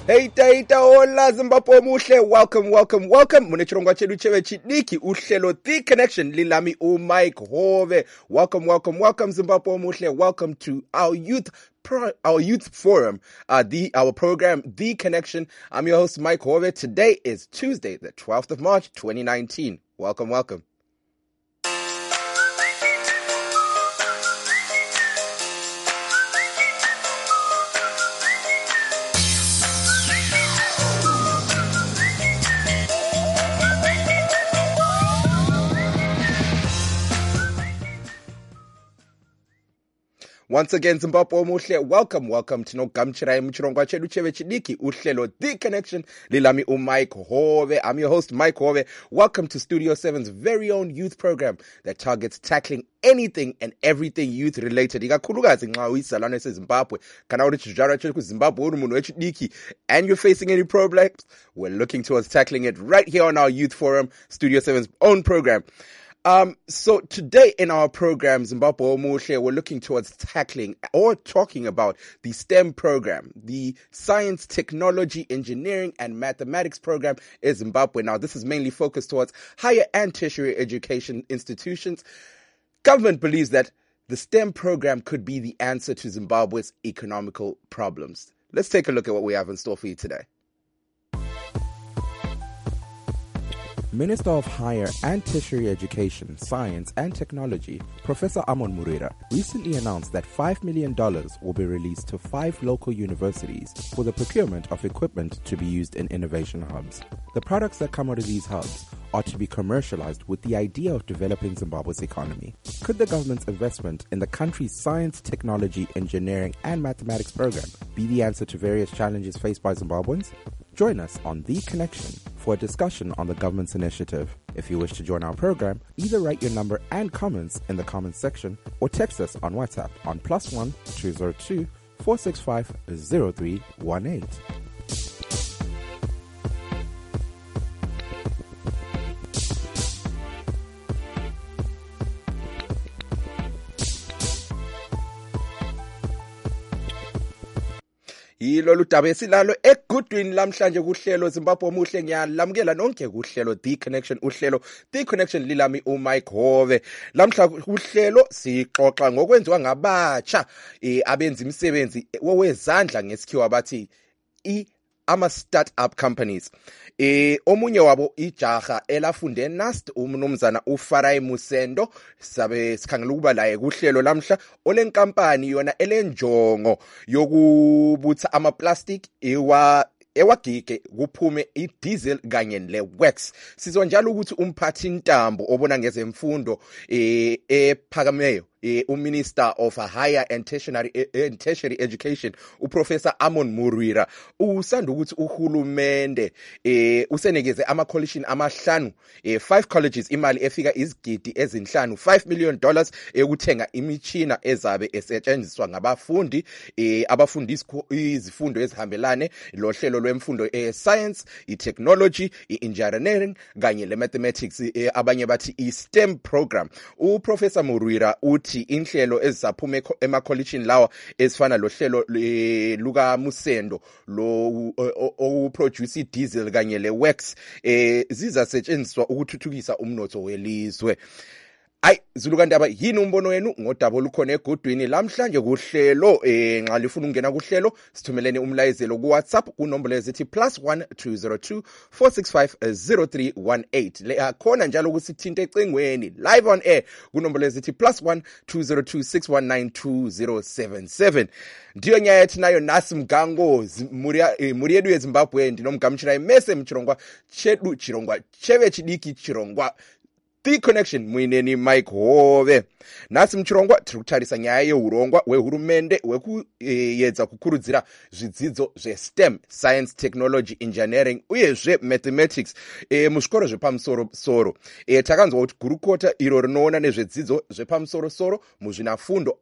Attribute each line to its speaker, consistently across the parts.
Speaker 1: Heita hola Zimbabwe muhle, welcome. Mune chirongwa chedu chevechidiki uhlelo The Connection lilami Mike Hove. Welcome Zimbabwe muhle, welcome to our youth forum, our program The Connection. I'm your host Mike Hove. Today is Tuesday, the 12th of March 2019. Welcome. Once again, Zimbabwe muhle, welcome to Nogamchirai muchirongwa chedu chevechidiki uhlelo The Connection lilami Mike Hove. I'm your host Mike Hove. Welcome to Studio 7's very own youth program that targets tackling anything and everything youth related. Ikakhulukazi nxa uyizalwane seZimbabwe kana uri chizvarwa chedu kuZimbabwe uri munhu wechidiki and you're facing any problems, we're looking towards tackling it right here on our youth forum, Studio 7's own program. So today in our program, Zimbabwe Muhle, we're looking towards tackling or talking about the STEM program, the Science, Technology, Engineering, and Mathematics program in Zimbabwe. Now, this is mainly focused towards higher and tertiary education institutions. Government believes that the STEM program could be the answer to Zimbabwe's economical problems. Let's take a look at what we have in store for you today.
Speaker 2: Minister of Higher and Tertiary Education, Science and Technology, Professor Amon Murira, recently announced that $5 million will be released to 5 local universities for the procurement of equipment to be used in innovation hubs. The products that come out of these hubs are to be commercialized with the idea of developing Zimbabwe's economy. Could the government's investment in the country's science, technology, engineering, and mathematics program be the answer to various challenges faced by Zimbabweans? Join us on The Connection for a discussion on the government's initiative. If you wish to join our program, either write your number and comments in the comments section or text us on WhatsApp on +1 202 465 0318.
Speaker 1: Ilolu daba esilalo egudwini lamhlanje kuhlelo Zimbabwe muhle ngiyalamukela nonke kuhlelo The Connection uhlelo The Connection lilami Mike Hove. Lamhla kuhlelo sixoxa ngokwenziwa ngabatsha abenza imisebenzi wezandla ngesikhiwa bathi ama startup companies. Omunye wabo ijaha elafunde NUST umnumzana uFarai Musendo sabe sikhangela ukuba laye kuhlelo lamhla olenkampani yona elenjongo yokubutha ama plastic ewagige kuphume idiesel kanye lewax. Sizwa njalo ukuthi umphathi intambo obona ngezemfundo ephakameyo Minister of Higher and Tertiary Education uProfessor Amon Murira usanda ukuthi uhulumende usenekeze ama coalition amahlanu 5 colleges imali efika izigidi ezinhlanu $5 million ekuthenga imitshina ezabe esetshenziswa ngabafundi abafundisa izifundo ezihambelane lohlelo lwemfundo science, technology, engineering kanye le mathematics abanye bathi STEM program. uProfessor Murira uthi inhlelo ezisaphuma ema-collegeini lawa ezifana lohlelo luka Musendo lo oproduce idiesel kanye lewax zizasetshenziswa ukuthuthukisa umnotho welizwe. Zulu kandaba yini umbono wenu ngodaba olukhona egudwini lamhlanje kuhlelo nxa lifuna ukungena kuhlelo sithumelene umlayezelo ku WhatsApp kunombolo ezithi +1 202 465 0318 le akhona njalo ukusithinta ecingweni live on air kunombolo ezithi +1 202 619 2077. Ndiyo nyayethi nayo nasi mgango muri yedu yeZimbabwe ndinomgamchira imese mchirongwa chedu chirongwa chevechidiki chirongwa The Connection mwineni Mike Hove. Nasi mchirongwa tirikutarisa nyaya yeurongwa wehurumende wekuyedza kukurudzira zvidzidzo zveSTEM, Science, Technology, Engineering uyezve Mathematics muzvikoro zvepamusoro. Takanzwa kuti gurukota iro rinoona nezvedzidzo zvepamusoro muzvinafundo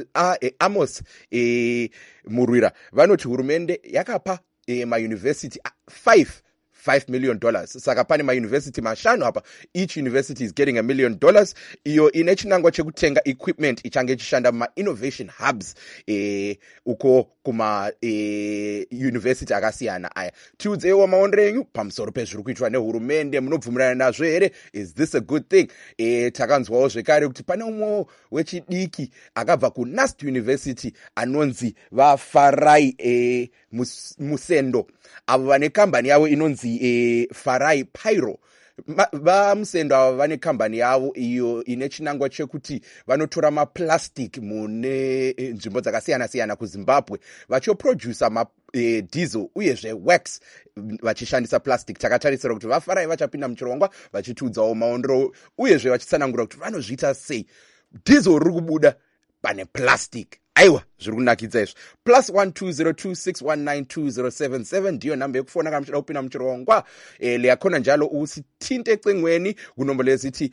Speaker 1: Amos Murira vanoti hurumende yakapa mauniversity 5 $5 million. Saka pane mauniversity mashanu apa, each university is getting $1 million. Iyo ine chinangwa chekutenga equipment ichange chishanda ma-innovation hubs uko kuma university akasiyana aya. Tiudzewo maonero enyu pamusoro pezviri kuitwa nehurumende, munobvumirana nazvo here? Is this a good thing? Takanzwawo zvekare kuti pane umwe wechidiki akabva kuNUST University anonzi vaFarai Musendo. Avo vane kambani yavo inonzi Farai Pyro. VaMusendo ava vane kambani yavo iyo ine chinangwa chekuti vanotora maplastic mune nzvimbo dzakasiyana siyana kuZimbabwe vachiproduce diesel uyezve wax vachishandisa plastic. Takatarisira kuti vaFarai vachapinda muchirongwa vachitiudzawo maondero uyezve vachitsanangura kuti vanozviita sei. Diesel riri kubuda pane plastic. Aiwa, zviri kunakidza izvo. +12026192077 ndiyo namba yekufona kana muchida kupinda muchirongwa. Leyakhona njalo usithinte ecingweni kunombolo yezithi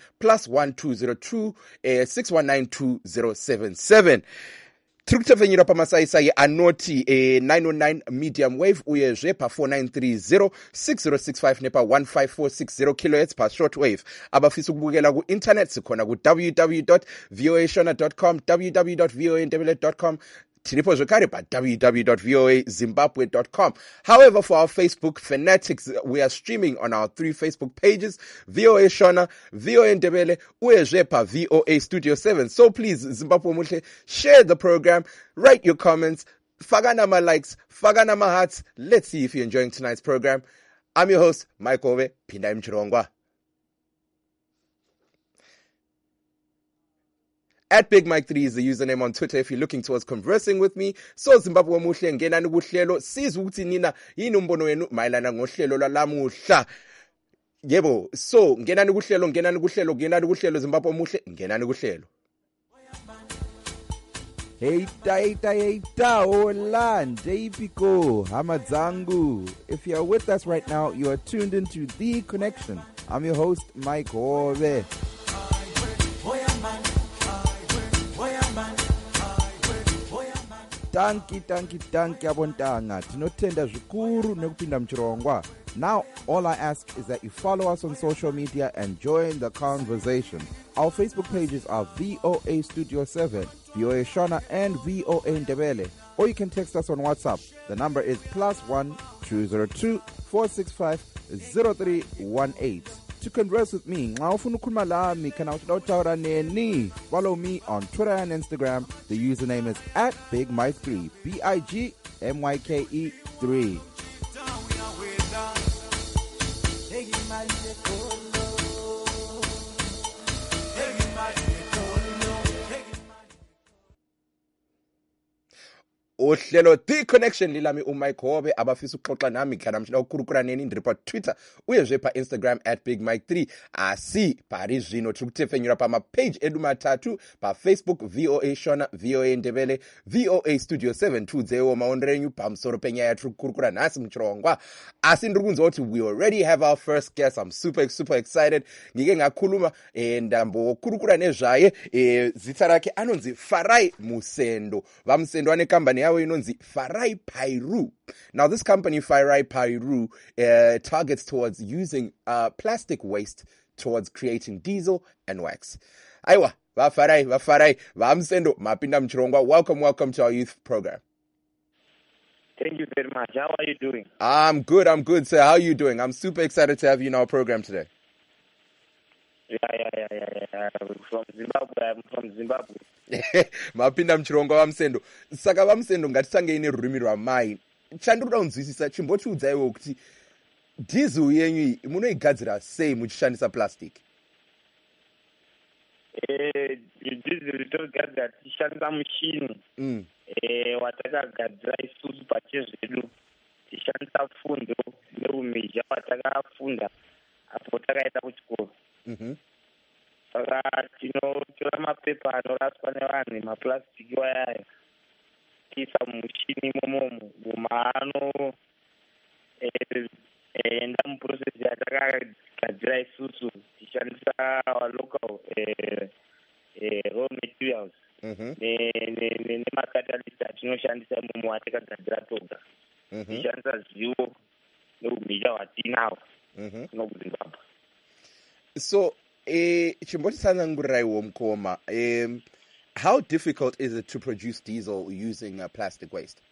Speaker 1: +12026192077. Tiri kutepfenyura pamasaisai anoti 909 medium wave uyezve pa4930 6065 nepa 15460 kHz pa short wave. Abafisa ukubukela ku internet sikhona ku www.voashona.com, www.voandebele.com. Tiripo zvekare pa www.voazimbabwe.com. However, for our Facebook fanatics, we are streaming on our 3 Facebook pages, VOA Shona, VOA Ndebele, uyezve pa VOA Studio 7. So please, Zimbabwe Muhle, share the program, write your comments, fagana ma likes, fagana ma hearts. Let's see if you're enjoying tonight's program. I'm your host, Mike Ove, Pindai Mchirongwa. At Big Mike 3 is the username on Twitter if you're looking towards conversing with me. So Zimbabwe Muhle, ngenani kuhlelo, sizwe ukuthi nina yini umbono wenu mayelana ngohlelo lwalamuhla. Yebo, so ngenani kuhlelo Zimbabwe Muhle, ngenani kuhlelo.
Speaker 2: Heita, hola, Jpiko, Hamadzangu. If you're with us right now, you are tuned into The Connection. I'm your host, Mike Ove. Tanki abontanga tinotenda zvikuru nekupinda muchirongwa. Now all I ask is that you follow us on social media and join the conversation. Our Facebook pages are VOA Studio 7, VOA Shona and VOA Ndebele. Or you can text us on WhatsApp. The number is +1 202 465 0318. To converse with me, follow me on Twitter and Instagram. The username is @BigMike3, BIGMYKE3.
Speaker 1: Ohlelo The Connection lilami uMike Hobe. Abafisa ukuxoxa nami kana mshina ukurukura neni ndiri pa Twitter uyezve pa Instagram @BigMike3. Asi pari zvino tiri kutepfenyura pamapage edu matatu pa Facebook VOA Shona, VOA Ndebele, VOA Studio 7. Tudzewo maondero enyu pamusoro penyaya tiri kukurukura nhasi muchirongwa. Asi ndiri kunzwa kuti we already have our first guest. I'm super excited. Ngike ngakhuluma ndambokurukura nezvaye. Zita rake anonzi Farai Musendo. VaMusendo ane kambani yavo inonzi Farai Pyro. Now this company Farai Pyro targets towards using plastic waste towards creating diesel and wax. Aiwa, vaFarai, VaMusendo, mapinda muchirongwa. Welcome to our youth program.
Speaker 3: Thank you very much. How are you doing?
Speaker 1: I'm good, sir. How are you doing? I'm super excited to have you in our program today.
Speaker 3: Yeah. From Zimbabwe.
Speaker 1: Mapinda muchirongwa VaMusendo. Saka VaMusendo ngatitange ine rurimi rwamai. Chandinoda kunzwisisa chimbotiudzaiwo kuti diesel yenyu munoigadzira sei muchishandisa plastic?
Speaker 3: Diesel togadzira tichishandisa muchini. Watakagadzira isusu pachezvedu. Tichishandisa fundo neumhizha watakafunda apo takaenda kuchikoro. Saka tinotora mapepa anoraswa nevanhu, mapurasitiki wayayo, tiisa mumuchini imomo maano enda muprocess yatakagadzira isusu tichishandisa our local raw materials nemacatalyst atinoshandisa imomo atakagadzira toga. Tichishandisa zivo nokumija watinawo nokuzimbabwe.
Speaker 1: So chimbotitsanangurirai Mukoma, how difficult is it to produce diesel using plastic waste?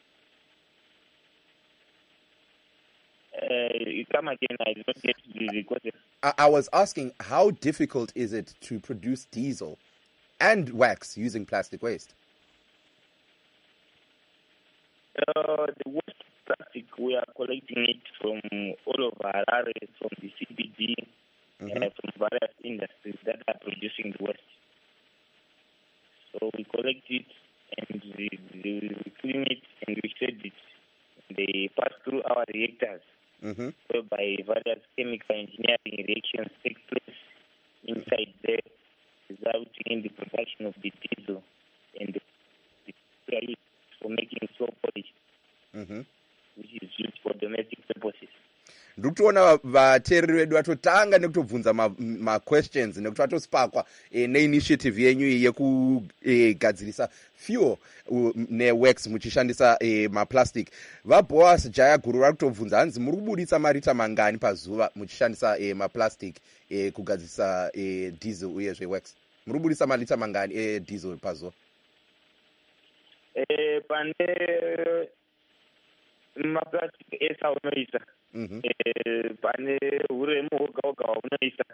Speaker 3: Come again, I did not get the question.
Speaker 1: I was asking, how difficult is it to produce diesel and wax using plastic waste?
Speaker 3: The waste plastic, we are collecting it from all over Harare, from the CBD, from various industries that are producing the waste. So we collect it and we clean it and we shed it. They pass through our reactors, whereby various chemical engineering reactions take place inside there, resulting in the production of the diesel and the for making soap polish, which is used for domestic purposes.
Speaker 1: Ndikutoona vateereri vedu vatotanga nekutobvunza ma-questions nekuti vatosipakwa neinitiative yenyu yekugadzirisa fuel newax muchishandisa maplastic. VaBoas Jaya Guru vari kutobvunza hanzi muri kubuditsa marita mangani pazuva muchishandisa maplastic kugadzirisa diesel uyezve wax? Muri kubuditsa marita mangani diesel pazuva?
Speaker 3: Pane maplastic esa unoisa pane uremu hwoga hwoga hwaunoisa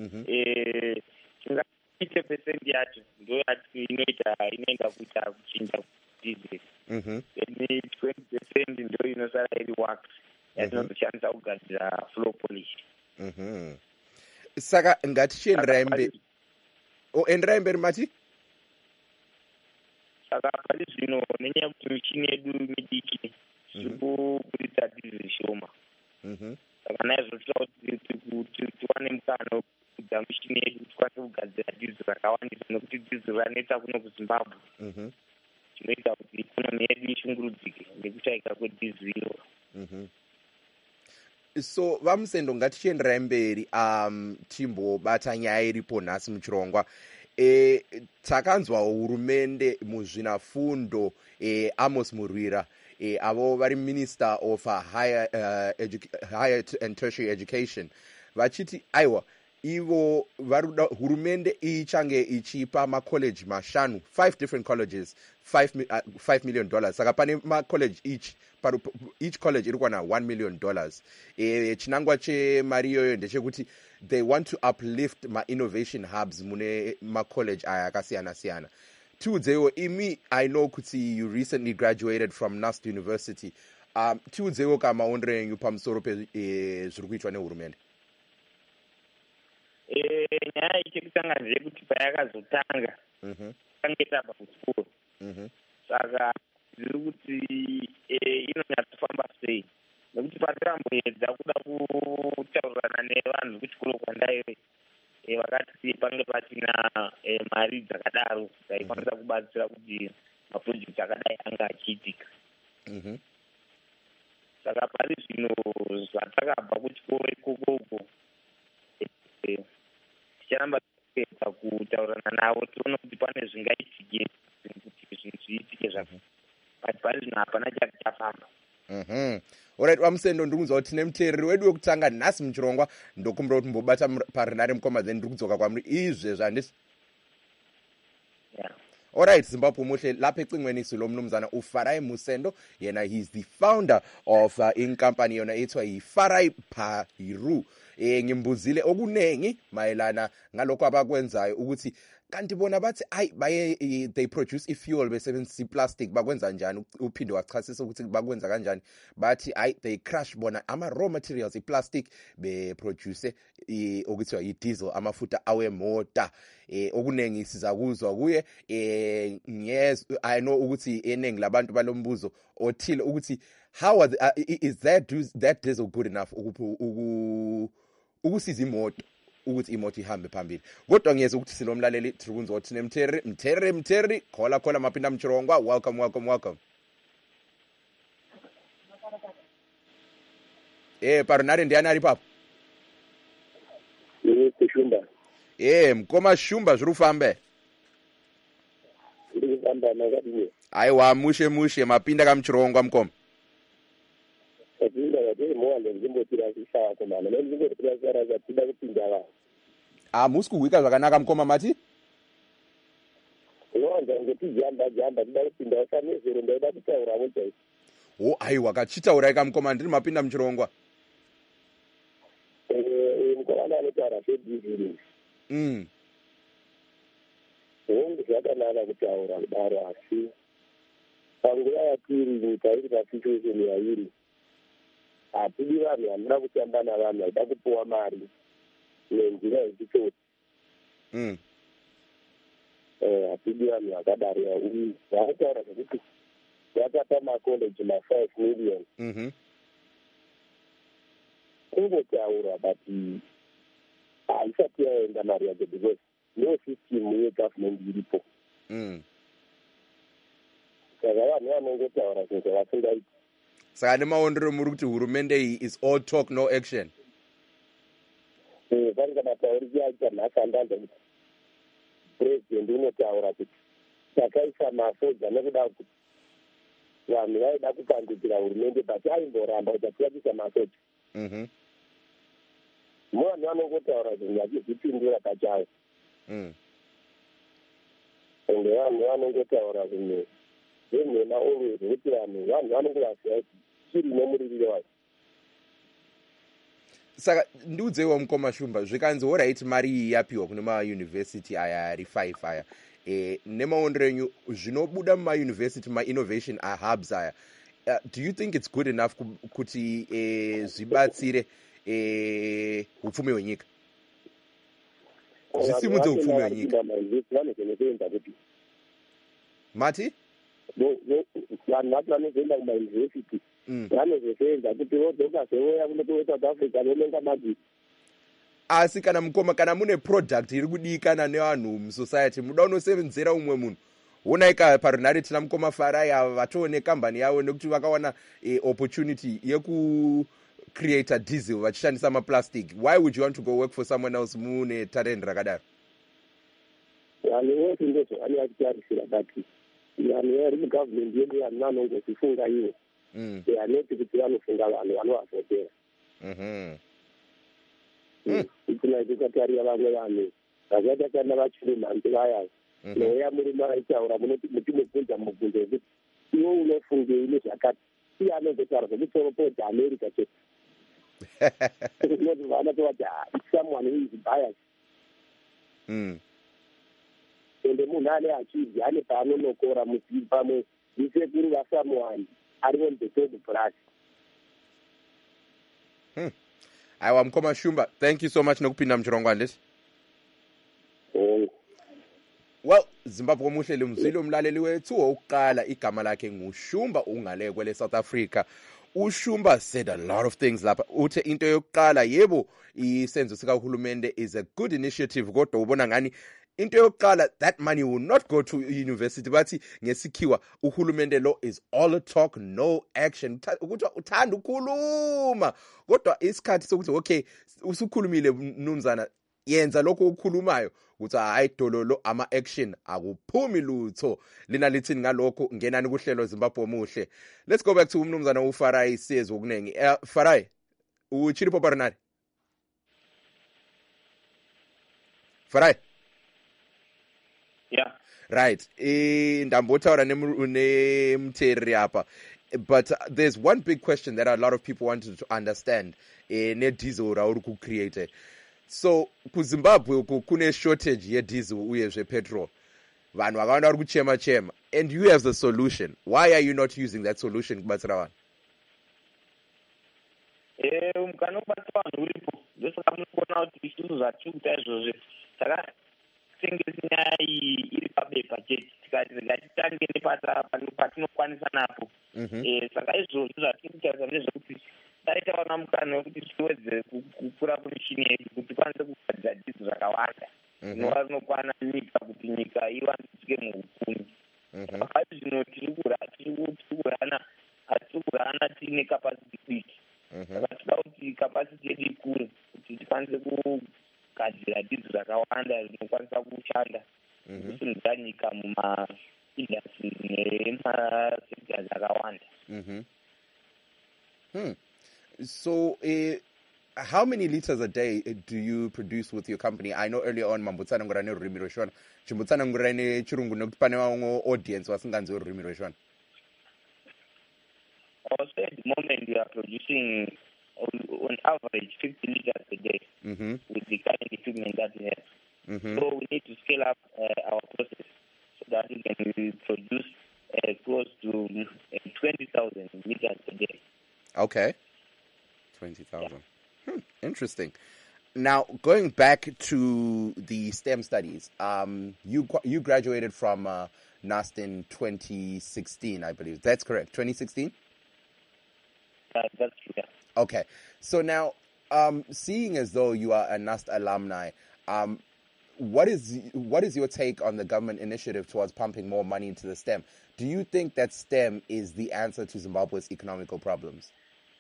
Speaker 3: chingaite pesendi yacho ndo inoenda kuita kuchinja diesel, then 20% ndo inosara iri wax yatinozoshandisa kugadzira floor polish.
Speaker 1: Saka ngatichienderai mberi. Enderai mberi mati?
Speaker 3: Saka pari zvino nenyaya yekuti michini yedu midiki tiri kubuditsa diesel shoma, saka naizvozvo kuti tiwane mukana wekudza michini yedu tikwanise kugadzira diesel rakawandisa, nekuti diesel ranetsa kuno kuZimbabwe, chinoita kuti ikonomi yedu ishungurudzike nekuchaika kwediesel iro.
Speaker 1: So vamusendo ngatichienderai mberi timbobata nyaya iripo nhasi muchirongwa. Takanzwa hurumende muzvinafundo Amos Murwira avo vari Minister of Higher and Tertiary Education vachiti aiwa ivo varuda hurumende ichange ichipa macollege mashanu, 5 different colleges, $5 million. Saka pane macollege each college iri kuwana $1 million. Chinangwa chemari iyoyo ndechekuti they want to uplift ma-innovation hubs mune macollege aya akasiyana siyana. Tiudzewo, imi I know kuti you recently graduated from NUST University. Tiudzewo kamaondero enyu pamusoro pezviri kuitwa nehurumende.
Speaker 3: Nyaya ichekutanga ndeyekuti payakazotanga tange tabva kuchikoro, saka zviri kuti inonyatsofamba sei, nekuti patiramboedza kuda kutaurirana nevanhu kuchikoro kwandaive vakati pange pasina mari dzakadaro dzaikwanisa kubatsira kuti mapurojekti akadai anga achiitika. Saka pari zvino zvatakabva kuchikoro ikokoko ticharamba tiedza kutaurirana navo tione kuti pane zvingaitike kuti zvinhu zviitike zvavo, but pari zvino hapana chati chafamba.
Speaker 1: Alright, vamusendo ndikunzwa kuti tine muteereri wedu wekutanga nhasi muchirongwa, ndokumbira kuti mbobata parinare mukoma then ndiri kudzoka kwamuri izvezvo handisi? Alright, Zimbabwe muhle lapha ecingweni silo mnumzana uFarai Musendo, yena he's the founder of inkampani yona ethiwa yiFarai Pairu. Ngimbuzile okunengi mayelana ngalokho abakwenzayo ukuthi kanti bona bathi they produce ifuel besebenzisa iplastic, bakwenza njani? Uphinde wachasisa ukuthi bakwenza kanjani. Bathi they crush bona ama raw materials iplastic beproduce okuthiwa yidiesel, amafuta awemota. Okunengi sizakuzwa kuye. Yes, I know ukuthi eningi labantu balombuzo othile ukuthi how is that diesel good enough ukusiza imoto ukuthi imoto ihambe phambili. Kodwa ngiyeza ukuthi sinomlaleli Tribunzo othi Mteri khola mapinda mchirongwa. Welcome. Parinare ndiani ari papo?
Speaker 4: Shumba.
Speaker 1: Mkoma Shumba zviri kufambe?
Speaker 4: Zviri kufamba nakadini?
Speaker 1: Aiwa mushe mapinda kamchirongwa mkoma.
Speaker 4: ndakazvinda kuti muwanda ndimbotirasisa komana ndimbotirasisa tida kupinda vanhu
Speaker 1: musi kuhwika zvakanaka mukoma mati
Speaker 4: unowanza ngotijamba tida kupinda usamezero ndaida kutauravo chaiko
Speaker 1: aiwa kachitaurai kamukoma ndiri mapinda muchirongwa
Speaker 4: mukomana anotaura zvediziri hongu zvakanaka kutaura kudaro asi panguva yatiri nyika iri pasituation yairi hatidi vanhu vanoda kutamba navanhu vaida kupiwa mari nenzira yechitsotsi hatidi vanhu vakadaro vanotaura zvekuti vakapa makoleji ma5 million kungotaura but haisati yaenda mari yacho because no system yegovernment iripo saka vanhu vanongotaura zvinhu zvavasingaiti
Speaker 1: saka nemaondero muri kuti hurumende iyi is all talk no action
Speaker 4: pari kana tauriki yaita nhasi andanza kuti purezidendi unotaura kuti takaisa masoja nekuda kuti vanhu vaida kupandudzira hurumende but aimboramba kuti atikatisa masoja vanhu vanongotaura zvinhu vachizvipindura pachayo ende vanhu vanongotaura zvinhu zvenhema always kuti vanhu vanongovasiya kuti chiri nemuririro wacho
Speaker 1: saka ndiudzeiwa mukoma shumba zvikanzi oright mari iyi yapiwa kune mayunivhesiti aya ari 5 aya nemaondero enyu zvinobuda mumayunivhesiti ma-innovation hubs aya do you think it's good enough kuti zvibatsire upfumi hwenyika zvisimudze upfumi hwenyika mati vanhu vati vanozoenda kumayunivhesiti vanozosenza kuti vodzoka zvevoya kuno kuwesouth africa vonenga magisi asi kana mukoma kana mune product iri kudikana nevanhu musociety muda unosevenzera umwe munhu wonaika parunhare tina mukoma farai ava vatoo nekambani yavo nekuti vakawana opportunity yekucreata diesel vachishandisa maplastic. Why would you want to go work for someone else mune talent rakadaro?
Speaker 4: vanhu vose ndozvavani vachitarisira bati vanhu vari mugovernment yedu vanhu vanongozifunga ivo hanoti kuti vanofunga vanhu vanovavhotera itina tikatarira vamwe vanhu vakaita kana vachiri mhanzi vaya nouya muri maitaura mutimubvunza mubvunzo wekuti iwo unofungei nezvakati iye anongotaura zvekutsoro podha america chete noti vanotovati someone who is biased ende munhu ane achidzi ane paanonokora pamwe isekuru vasamuwani ari on the top plus.
Speaker 1: Aiwa mukoma Shumba, thank you so much nokupinda muchirongwa ndesi. Well, Zimbabwe muhle lemzilo umlaleli wethu wokuqala igama lakhe nguShumba ungalekwe le South Africa. uShumba said a lot of things lapha. Uthe into yokuqala yebo isenzo sikahulumende is a good initiative kodwa ubona ngani into yokuqala that money will not go to university bathi ngesikhiwa uhulumende lo is all talk no action ukuthi uthanda ukukhuluma kodwa isikhathi sokuthi okay usukhulumile mnumzana yenza lokho ukukhulumayo ukuthi hayi dololo ama action akuphumi lutho lina lithini ngalokho ngenani kuhlelo Zimbabwe muhle. Let's go back to umnumzana uFarai says okunengi. Farai uchiri poparinari Farai.
Speaker 3: Yeah.
Speaker 1: Right. Ndambotaura nemteri apa. But there's one big question that a lot of people wanted to understand. Ne diesel rauri ku create. So ku Zimbabwe kune shortage ye diesel uye zve petrol. Vanhu vakawanda vari kuchema chema and you have the solution. Why are you not using that solution kubatsira vanhu?
Speaker 3: Mukana kubatsira vanhu uripo. Ndosaka munoona kuti zvinhu zvatiri kuita izvozvo saka tengesi nyaya iyi iri pabepa chete tikati ngatitange nepatinokwanisa napo. Saka izvozvo zvatiri kutaura nezvekuti taita vana mukana wekuti tiwedze kukura kwemishini yedu kuti tikwanise kugadzira diesel zvakawanda zvinova zvinokwana nyika kuti nyika iwandudzike muhupfumi. Saka zvino tiri kurana tiine capacity kwiti. Saka tinoda kuti capacity yedu ikure kuti tikwanise kugadzira diesel zvakawanda zvinokwanisa kushanda kusimudzira nyika mumaindustries nemasectors akawanda.
Speaker 1: So, how many liters a day do you produce with your company? I know earlier on mambutsana ngurane ururimi rweshona. Chimbutsana ngurane chirungu nekuti pane vamwe audience vasinganzwi ururimi rweshona.
Speaker 3: Also, at the moment, we are producing on average 50 liters a day with the current equipment that we have. So we need to scale up our process so that we can produce close to 20,000 liters a day.
Speaker 1: Okay. 20,000. Interesting. Now, going back to the STEM studies, you graduated from NUST in 2016, I believe. That's correct, 2016?
Speaker 3: That's true, yeah.
Speaker 1: Okay. So now, seeing as though you are a NUST alumni, what is your take on the government initiative towards pumping more money into the STEM? Do you think that STEM is the answer to Zimbabwe's economical problems?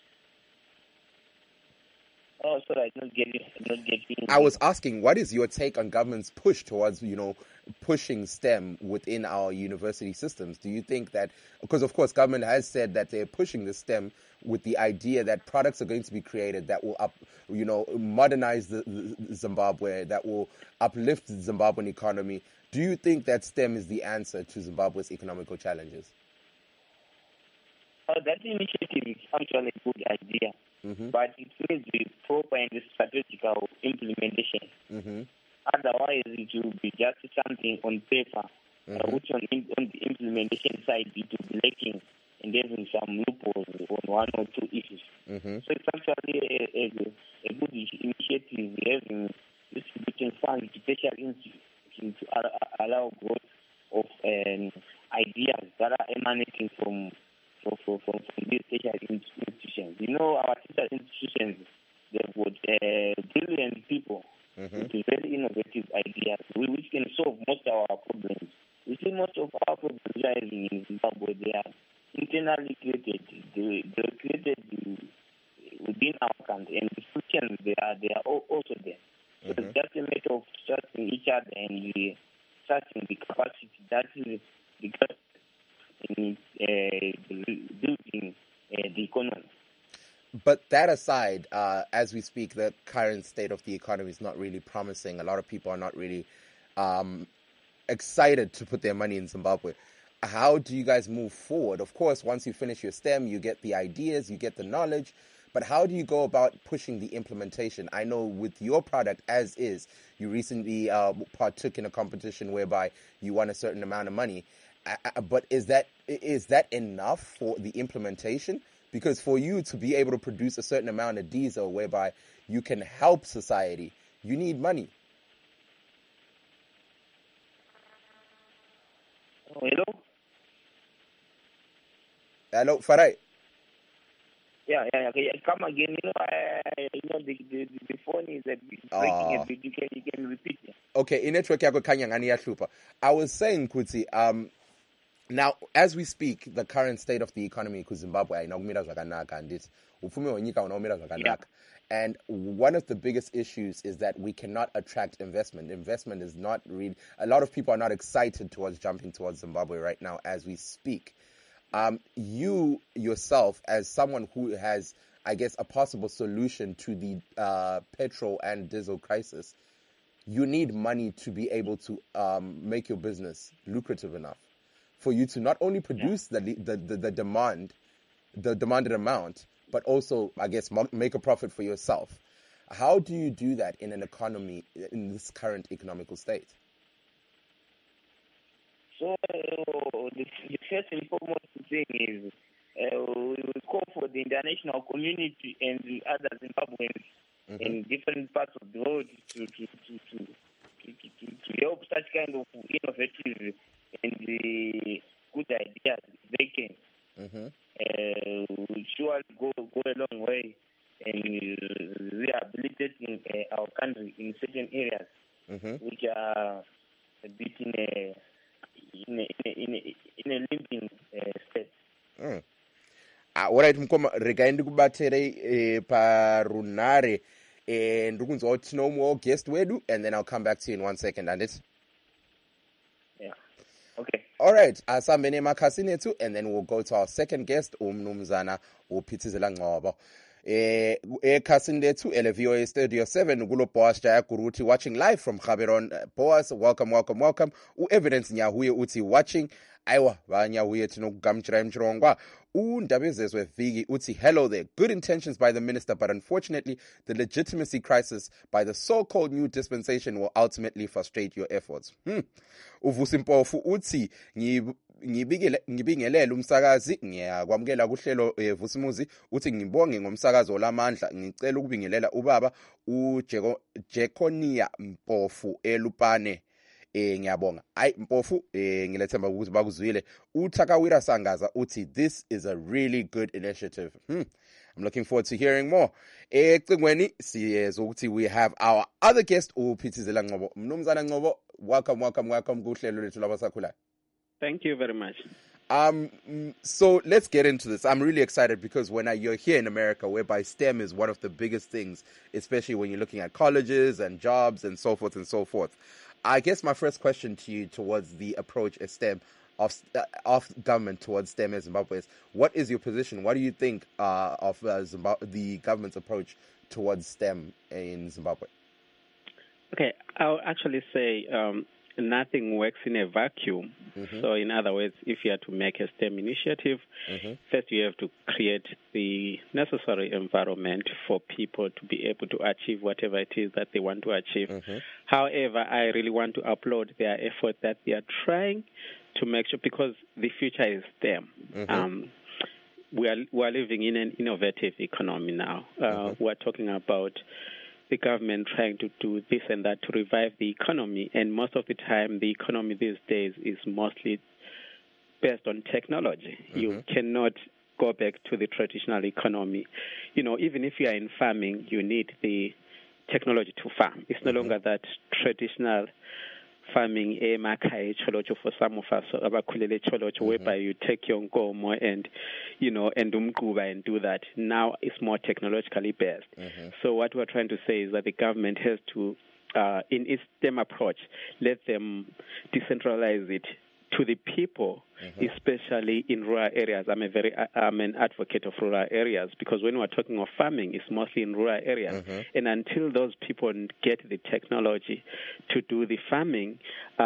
Speaker 3: Oh, sorry, I don't get it.
Speaker 1: I was asking, what is your take on government's push towards, pushing STEM within our university systems? Do you think that, because of course government has said that they're pushing the STEM with the idea that products are going to be created that will modernize the Zimbabwe, that will uplift the Zimbabwean economy. Do you think that STEM is the answer to Zimbabwe's economical challenges?
Speaker 3: That initiative is actually a good idea, but it needs to be proper and strategical implementation. Otherwise, it will be just something on paper, which on the implementation side, it will be lacking and having some loopholes on one or two issues. So it's actually a good initiative, having distributing funds to special institutions to allow growth of ideas that are emanating from these special institutions. Our special institutions, they've got brilliant people with very innovative ideas which can solve most of our problems. We see most of our problems rising in Zimbabwe. They are internally created. They were created within our country, and the solutions they are also there. So it's just a matter of trusting each other and trusting the capacity that is the in building the economy.
Speaker 1: But that aside, as we speak, the current state of the economy is not really promising. A lot of people are not really excited to put their money in Zimbabwe. How do you guys move forward? Of course, once you finish your STEM, you get the ideas, you get the knowledge, but how do you go about pushing the implementation? I know with your product as is, you recently partook in a competition whereby you won a certain amount of money. But is that enough for the implementation? Because for you to be able to produce a certain amount of diesel whereby you can help society, you need money.
Speaker 3: Hello?
Speaker 1: Hello, Farai.
Speaker 3: Yeah. Come again. The phone is breaking a bit. You can repeat it.
Speaker 1: Okay, network yako kanya ngani yahlupha. I was saying, Kuti, now, as we speak, the current state of the economy in Zimbabwe, and one of the biggest issues is that we cannot attract investment. Investment is not really, a lot of people are not excited towards jumping towards Zimbabwe right now as we speak. You yourself, as someone who has, I guess, a possible solution to the petrol and diesel crisis, you need money to be able to make your business lucrative enough for you to not only produce the demanded amount, but also, I guess, make a profit for yourself. How do you do that in an economy, in this current economical state?
Speaker 3: So the first and foremost thing is we call for the international community and the other Zimbabweans in different parts of the world to help such kind of innovative and good ideas. They can surely go a long way in rehabilitating our country in certain areas which are a bit in a limping state.
Speaker 1: Alright, mkoma regai ndikubatere parunare ndikunzwa kuti tino umwe guest wedu, and then I'll come back to you in 1 second, and it.
Speaker 3: Yeah. Okay.
Speaker 1: Alright, asambene makhasi nethu, and then we'll go to our second guest, umnumzana uphithizela Ngcobo. ekhasini lethu ele-VOA Studio 7 kulo Boas Jayaguruthi watching live from Gaborone. Boas, welcome. U-Evidence Nyahuye uthi watching. Aywa, Nyahuye tinokugamchira emchirongwa. Undabezezwe Vigi uthi hello there. Good intentions by the minister, but unfortunately, the legitimacy crisis by the so-called new dispensation will ultimately frustrate your efforts. Uvusimpofu uthi ngibingelela umsakazi ngiyakwamukela kuhlelo Vusimuzi uthi ngibonge ngomsakazo olamandla ngicela ukubingelela ubaba uJekonia Mpofu eLupane ngiyabonga Mpofu ngilethemba ukuthi bakuzwile uThakawira Sangaza uthi this is a really good initiative. I'm looking forward to hearing more. Ecingweni siyezo ukuthi we have our other guest uPhithizela Ngcobo. Mnumzana Ngcobo, welcome kuhlelo lethu labasakhulayo.
Speaker 5: Thank you very much.
Speaker 1: So let's get into this. I'm really excited because you're here in America, whereby STEM is one of the biggest things, especially when you're looking at colleges and jobs and so forth and so forth. I guess my first question to you towards the approach of STEM, of government towards STEM in Zimbabwe is, what is your position? What do you think of the government's approach towards STEM in Zimbabwe?
Speaker 5: Okay, I'll actually say nothing works in a vacuum. So in other words, if you are to make a STEM initiative, first you have to create the necessary environment for people to be able to achieve whatever it is that they want to achieve. However, I really want to applaud their effort that they are trying to make sure, because the future is STEM. We are living in an innovative economy now. We're talking about the government trying to do this and that to revive the economy, and most of the time the economy these days is mostly based on technology. You cannot go back to the traditional economy. Even if you are in farming, you need the technology to farm. It's no longer that traditional farming for some of us whereby you take your nkomo and umquba and do that. Now it's more technologically based. So what we're trying to say is that the government has to, in its STEM approach, let them decentralize it to the people, especially in rural areas. I'm an advocate of rural areas, because when we're talking of farming, it's mostly in rural areas. And until those people get the technology to do the farming,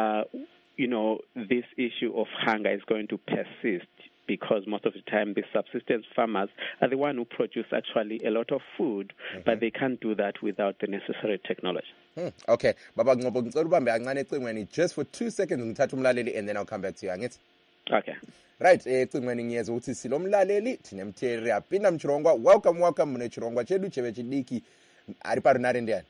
Speaker 5: this issue of hunger is going to persist, because most of the time the subsistence farmers are the one who produce actually a lot of food, but they can't do that without the necessary technology.
Speaker 1: Okay, Baba Ngcobo, ngicela ubambe kancane ecingweni just for 2 seconds ngithatha umlaleli and then I'll come back to you, angithi?
Speaker 5: Okay.
Speaker 1: Right, ecingweni ngiyeza ukuthi silomlaleli thinemtheri aphinda mchirongwa. Welcome mune chirongwa chedu cheve chidiki ari parunare ndiani?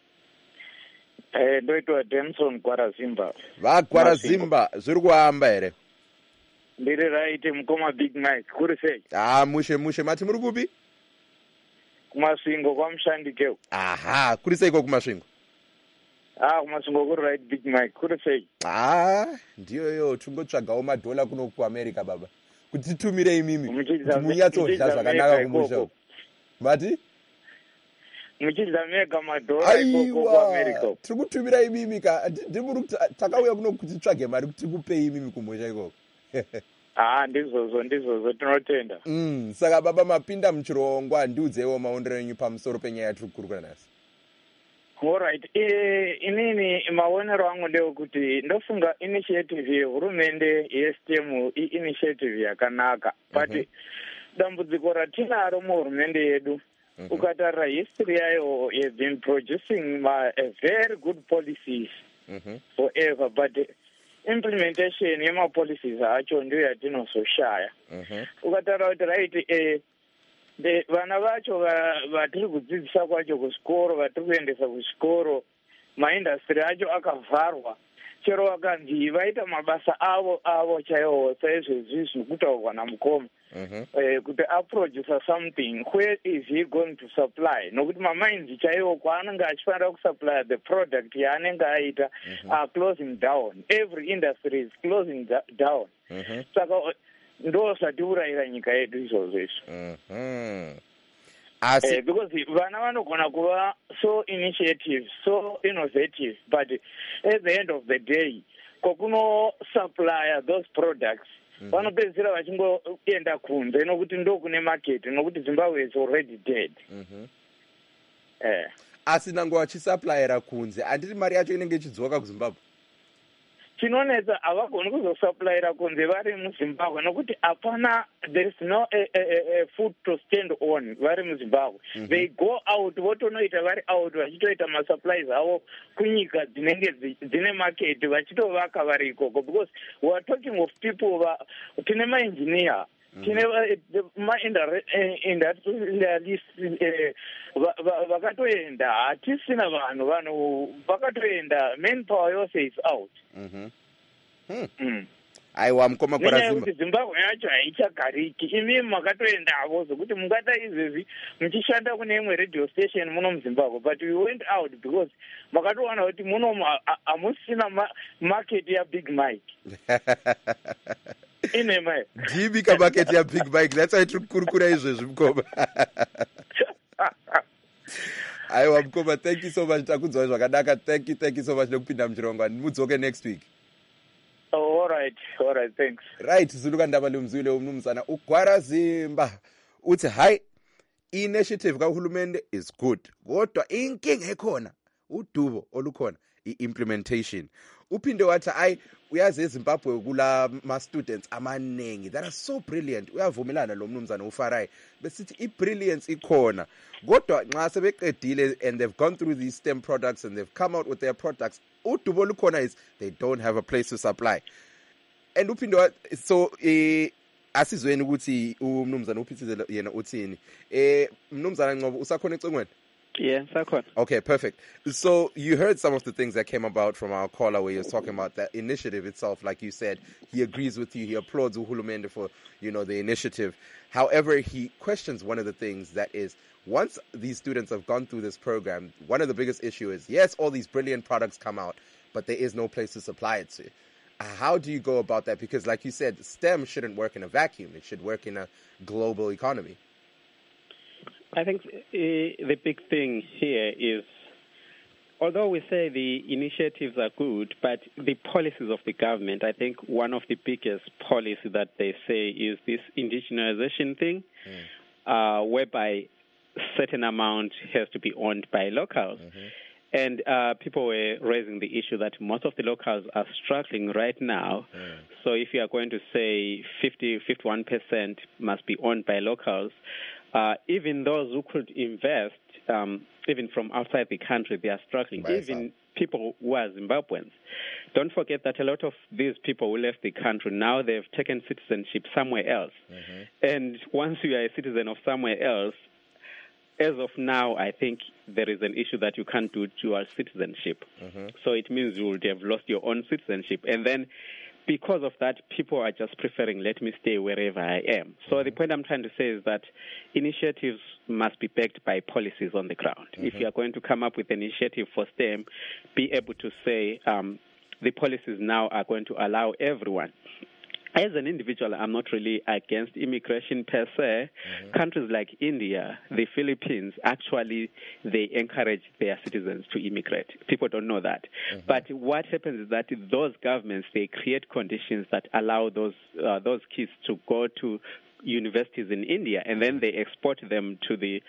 Speaker 6: Ndoitwa Denson Kwarazimba.
Speaker 1: Kwarazimba zviri kuhamba here?
Speaker 6: Ndiri right mukoma Big Mike kuri sei?
Speaker 1: Mushe mati muri kupi?
Speaker 6: Kumasvingo kwamushandikewo.
Speaker 1: Aha, kuri seiko kumasvingo?
Speaker 6: Kumasvingo kuri right Big Mike kuri sei?
Speaker 1: Ndiyo tungotsvagawo madhola kuno kuAmerica baba. Kuti titumire imimi. Kuti munyatsodla zvakanaka kumusha. Mati?
Speaker 6: Muchidza mega madhola ikoko kuAmerica.
Speaker 1: Tiri kutumira imimi ka ndimuri takauya kuno kuti tsvage mari kuti tikupei imimi kumusha ikoko.
Speaker 6: Ndizvo tinotenda.
Speaker 1: Saka baba mapinda muchirongwa ndiudzewo maondero enyu pamusoro penyaya yatiri kukurukura nhasi.
Speaker 6: Alright, inini maonero angu ndekuti ndofunga initiative yehurumende yeSTEM initiative yakanaka, but dambudziko ratinaro muhurumende yedu ukatarira history yayo has been producing a very good policies forever, but implementation yemapolicies acho ndiyo yatinozoshaya. Ukatarira kuti right vana vacho vatiri kudzidzisa kwacho kuchikoro, vatiri kuendesa kuchikoro, maindastry acho akavharwa, chero vakanzi vaita mabasa avo chaiwo saizvezvizvi kutaurwa namukoma kuti aproducer something, where is he going to supply? Nokuti mamainzi chaiwo kwaanenge achifanira kusupply the product yaanenge aita are closing down. Every industry is closing down. Saka ndo zvatiurayira nyika yedu izvozvo izvo. Because vana vanogona kuva so initiative, so innovative, but at the end of the day kokuno supply those products vanopedzisira vachingoenda kunze nokuti ndokune market nokuti Zimbabwe is already dead.
Speaker 1: Asi nango vachisaplayira kunze handiti mari yacho inenge ichidzoka kuZimbabwe.
Speaker 6: Chinonetsa havagoni kuzosaplayira kunze vari muZimbabwe nokuti hapana, there is no food to stand on vari muZimbabwe. They go out votonoita vari out vachitoita masupplies avo kunyika dzinenge dzine market vachitovaka vari ikoko, because we are talking of people tine maengineer tine ma-industrialist vakatoenda, hatisina vanhu vakatoenda, manpower yose is out.
Speaker 1: Aiwa mukoma
Speaker 6: nenyaya yekuti Zimbabwe yacho haichagariki. Imi makatoendavo zokuti mungata izvezvi muchishanda kune imwe radio station muno muZimbabwe, but we went out because makatowana kuti muno hamusina market yaBig Mike. Inema
Speaker 1: ndibika market yaBig Mike, that's why tiri kukurukura izvezvi mukoma. Aiwa mukoma, thank you so much, takunzwa zvakanaka. Thank you so much nekupinda muchirongwa. Mudzoke next week.
Speaker 6: All right, thanks.
Speaker 1: Right, Zuluka Ndaba Lumzwile umnumzana uGwara Zimba uthi hayi initiative kahulumende is good, kodwa inkinga ekhona udubo olukhona implementation. Uphinde wathi ayi uyazi eZimbabwe kula ma students amanengi that are so brilliant. Uyavumelana lo mnumzana uFarai besithi i-brilliance ikhona, kodwa nxa sebeqedile and they've gone through these STEM products and they've come out with their products, udubo olukhona is they don't have a place to supply. And uphinde so asizweni ukuthi umnumzana uphithizela yena uthini. Mnumzana Ngcobo usakhona econgweni?
Speaker 5: Yeah, sakhona.
Speaker 1: Okay, perfect. So you heard some of the things that came about from our caller where he was talking about that initiative itself. Like you said, he agrees with you. He applauds Uhulumende for, the initiative. However, he questions one of the things that is, once these students have gone through this program, one of the biggest issues is, yes, all these brilliant products come out, but there is no place to supply it to. How do you go about that? Because like you said, STEM shouldn't work in a vacuum. It should work in a global economy.
Speaker 5: I think the big thing here is, although we say the initiatives are good, but the policies of the government, I think one of the biggest policies that they say is this indigenization thing, whereby a certain amount has to be owned by locals. And people were raising the issue that most of the locals are struggling right now. So if you are going to say 51% must be owned by locals, even those who could invest, even from outside the country, they are struggling. Even people who are Zimbabweans. Don't forget that a lot of these people who left the country, now they've taken citizenship somewhere else. And once you are a citizen of somewhere else, as of now, I think there is an issue that you can't do dual citizenship. So it means you would have lost your own citizenship. And then because of that, people are just preferring, let me stay wherever I am. So the point I'm trying to say is that initiatives must be backed by policies on the ground. If you are going to come up with an initiative for STEM, be able to say the policies now are going to allow everyone. As an individual, I'm not really against immigration per se. Countries like India, the Philippines, actually, they encourage their citizens to immigrate. People don't know that. But what happens is that those governments, they create conditions that allow those kids to go to universities in India, and then they export them to the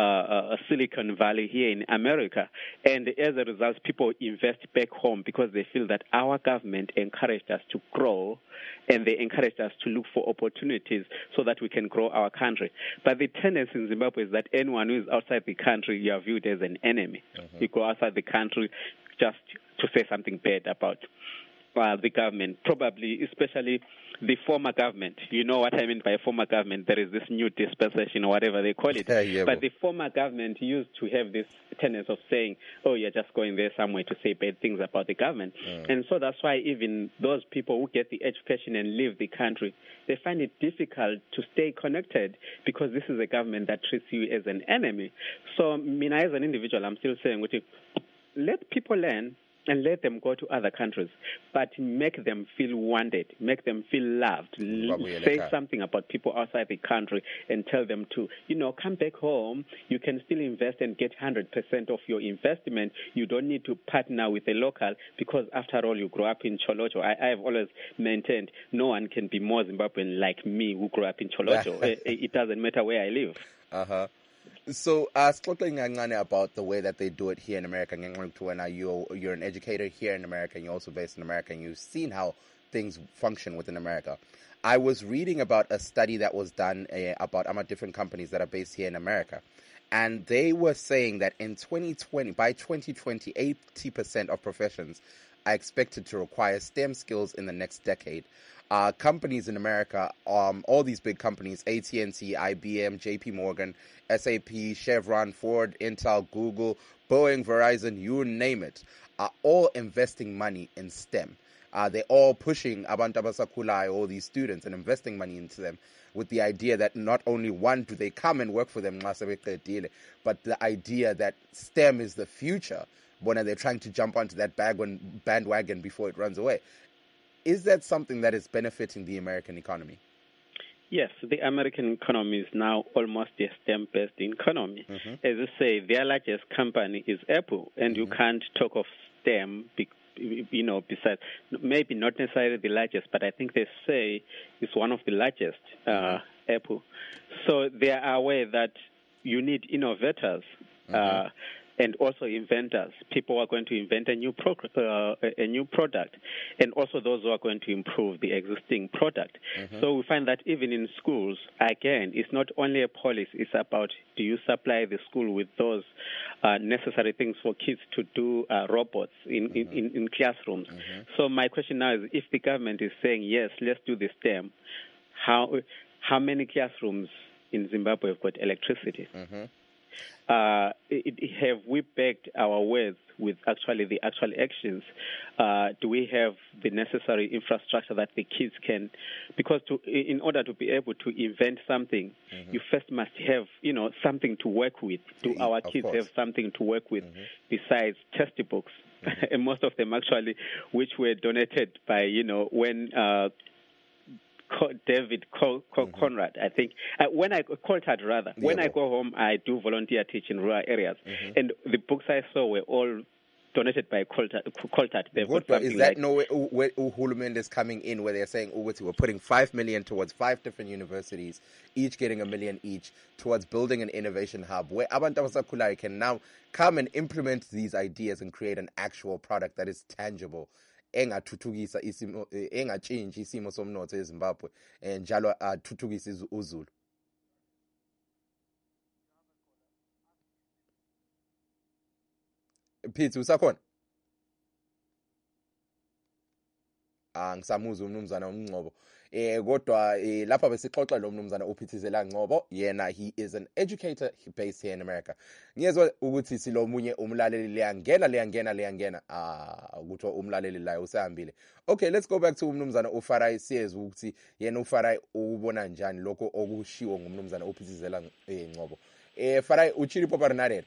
Speaker 5: Silicon Valley here in America. And as a result, people invest back home because they feel that our government encouraged us to grow, and they encouraged us to look for opportunities so that we can grow our country. But the tendency in Zimbabwe is that anyone who is outside the country, you are viewed as an enemy. You go outside the country just to say something bad about the government, probably, especially the former government. You know what I mean by former government. There is this new dispensation or whatever they call it. But the former government used to have this tendency of saying, oh, you're just going there somewhere to say bad things about the government. And so that's why even those people who get the education and leave the country, they find it difficult to stay connected because this is a government that treats you as an enemy. So, as an individual, I'm still saying, let people learn. and let them go to other countries, but make them feel wanted, make them feel loved, say something about people outside the country and tell them to, come back home. You can still invest and get 100% of your investment. You don't need to partner with a local because, after all, you grew up in Cholocho. I have always maintained no one can be more Zimbabwean like me who grew up in Cholocho. It doesn't matter where I live.
Speaker 1: Uh-huh. So, talking about the way that they do it here in America, you're an educator here in America, and you're also based in America, and you've seen how things function within America. I was reading about a study that was done about different companies that are based here in America, and they were saying that by 2020, 80% of professions are expected to require STEM skills in the next decade. Companies in America, all these big companies, AT&T, IBM, JP Morgan, SAP, Chevron, Ford, Intel, Google, Boeing, Verizon, you name it, are all investing money in STEM. They're all pushing Abantu Abasakhulayo, all these students, and investing money into them with the idea that not only one do they come and work for them, but the idea that STEM is the future when they're trying to jump onto that bandwagon before it runs away. Is that something that is benefiting the American economy?
Speaker 5: Yes, the American economy is now almost a STEM-based economy. Mm-hmm. As I say, their largest company is Apple, and you can't talk of STEM, besides, maybe not necessarily the largest, but I think they say it's one of the largest, Apple. So they are aware that you need innovators. And also inventors, people who are going to invent a new product, and also those who are going to improve the existing product. Mm-hmm. So we find that even in schools, again, it's not only a policy, it's about do you supply the school with those necessary things for kids to do robots in classrooms. Mm-hmm. So my question now is, if the government is saying, yes, let's do the STEM, how many classrooms in Zimbabwe have got electricity? Mm-hmm. Have we backed our words with the actual actions? Do we have the necessary infrastructure that the kids can? Because in order to be able to invent something, you first must have, something to work with. Do our kids have something to work with besides textbooks? And most of them actually, which were donated by, when David Conrad, I think. When I go home, I do volunteer teach in rural areas, and the books I saw were all donated by Coltart.
Speaker 1: Is that where Uhulumende is coming in, where they're saying, we're putting 5 million towards 5 different universities, each getting $1 million each, towards building an innovation hub, where Abantu Abasakhulayo can now come and implement these ideas and create an actual product that is tangible, engathuthukisa engatshintshi isimo somnotho eZimbabwe njalo athuthukise uZulu. Pete, usakhona? Ngisamuzwa umnumzana uNgcobo. Kodwa lapha besixoxa lo mnumzana uPhithizela Ngcobo, yena he is an educator based here in America. Ngiyezwe ukuthi silomunye umlaleli leyangena kuthiwa umlaleli la usahambile. Okay, let's go back to umnumzana uFarai, siyezwe ukuthi yena uFarai ubona njani lokho okushiwo ngumnumzana uPhithizela Ngcobo. Farai uchiripo parinarela.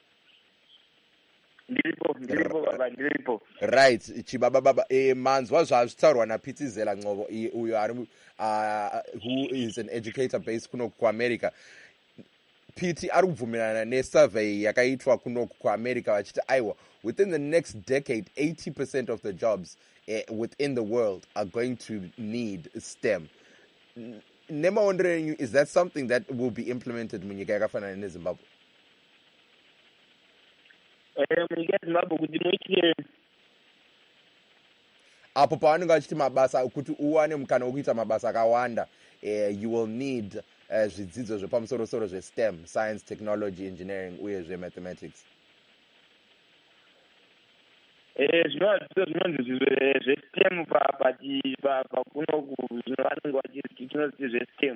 Speaker 6: Ndiripo baba.
Speaker 1: Right, chibaba baba manzwa zvazvitaurwa naPhithizela Ngcobo uyo ari who is an educator based kuno kuAmerica. Piti ari kubvumirana nesurvey yakaitwa kuno kuAmerica vachiti aiwa within the next decade 80% of the jobs within the world are going to need STEM. Nemaondero enyu, is that something that will be implemented munyika yakafanana neZimbabwe? Apo pavanenge vachiti mabasa kuti uwane mukana wekuita mabasa akawanda, you will need zvidzidzo zvepamusoro-soro zveSTEM, science, technology, engineering uye zvemathematics.
Speaker 6: Zvinonzi zveSTEM pakunoku zvinovanenge vachinoti zveSTEM.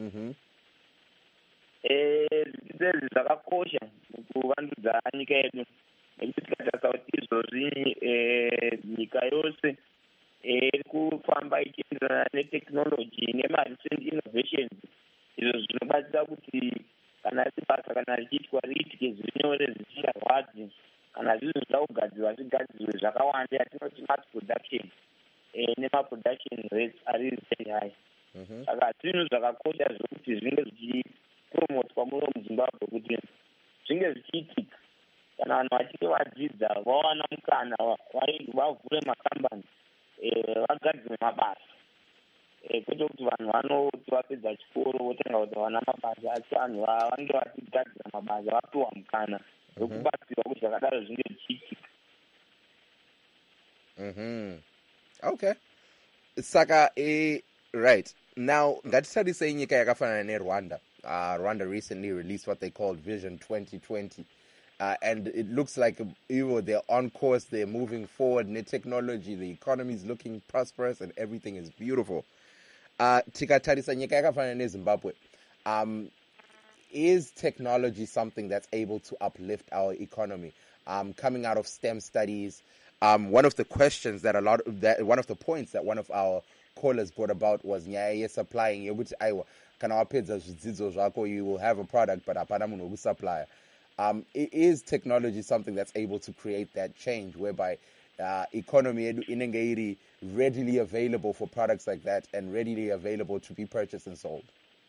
Speaker 6: Zvidzidzo izvi zvakakosha kuvandudza nyika yedu, nekuti tikatarisa kuti izvozvi nyika yose iri kufamba ichienderana netechnology nemarecent innovations, izvo zvinobatsira kuti kana riri basa kana richiitwa riitike zviri nyore zvisingarwadzi,
Speaker 3: kana zvinhu zvida kugadzirwa zvigadzirwe zvakawanda yatinoti mass production nemaproduction rates ari very high. Saka zvinhu zvakakosha zvokuti zvinge zvichipromotwa muno muzimbabwe kuti zvinge zvichiitika kana vanhu vachinge vadzidza vawana mukana vavhure makambani vagadzire mabasa kwete kuti vanhu vanoti vapedza chikoro votenga kuti havana mabasa asi vanhu vange vachigadzira mabasa vapiwa mukana wekubatsirwa kuti zvakadaro zvinge zvichiitika.
Speaker 1: Okay, saka right now ngatitarisei nyika yakafanana neRwanda. Rwanda recently released what they called Vision 2020. And it looks like they're on course, they're moving forward in the technology, the economy is looking prosperous and everything is beautiful. Tikatarisa nyika yakafanana neZimbabwe, is technology something that's able to uplift our economy? Coming out of STEM studies, one of the questions that one of the points that one of our callers brought about was nyaya supplying yokuti aiwa kana wapedza zvidzidzo zvako you will have a product but hapana munhu wekusupplier. Is technology something that's able to create that change whereby economy yedu inenge iri readily available for products like that and readily available to be purchased and sold?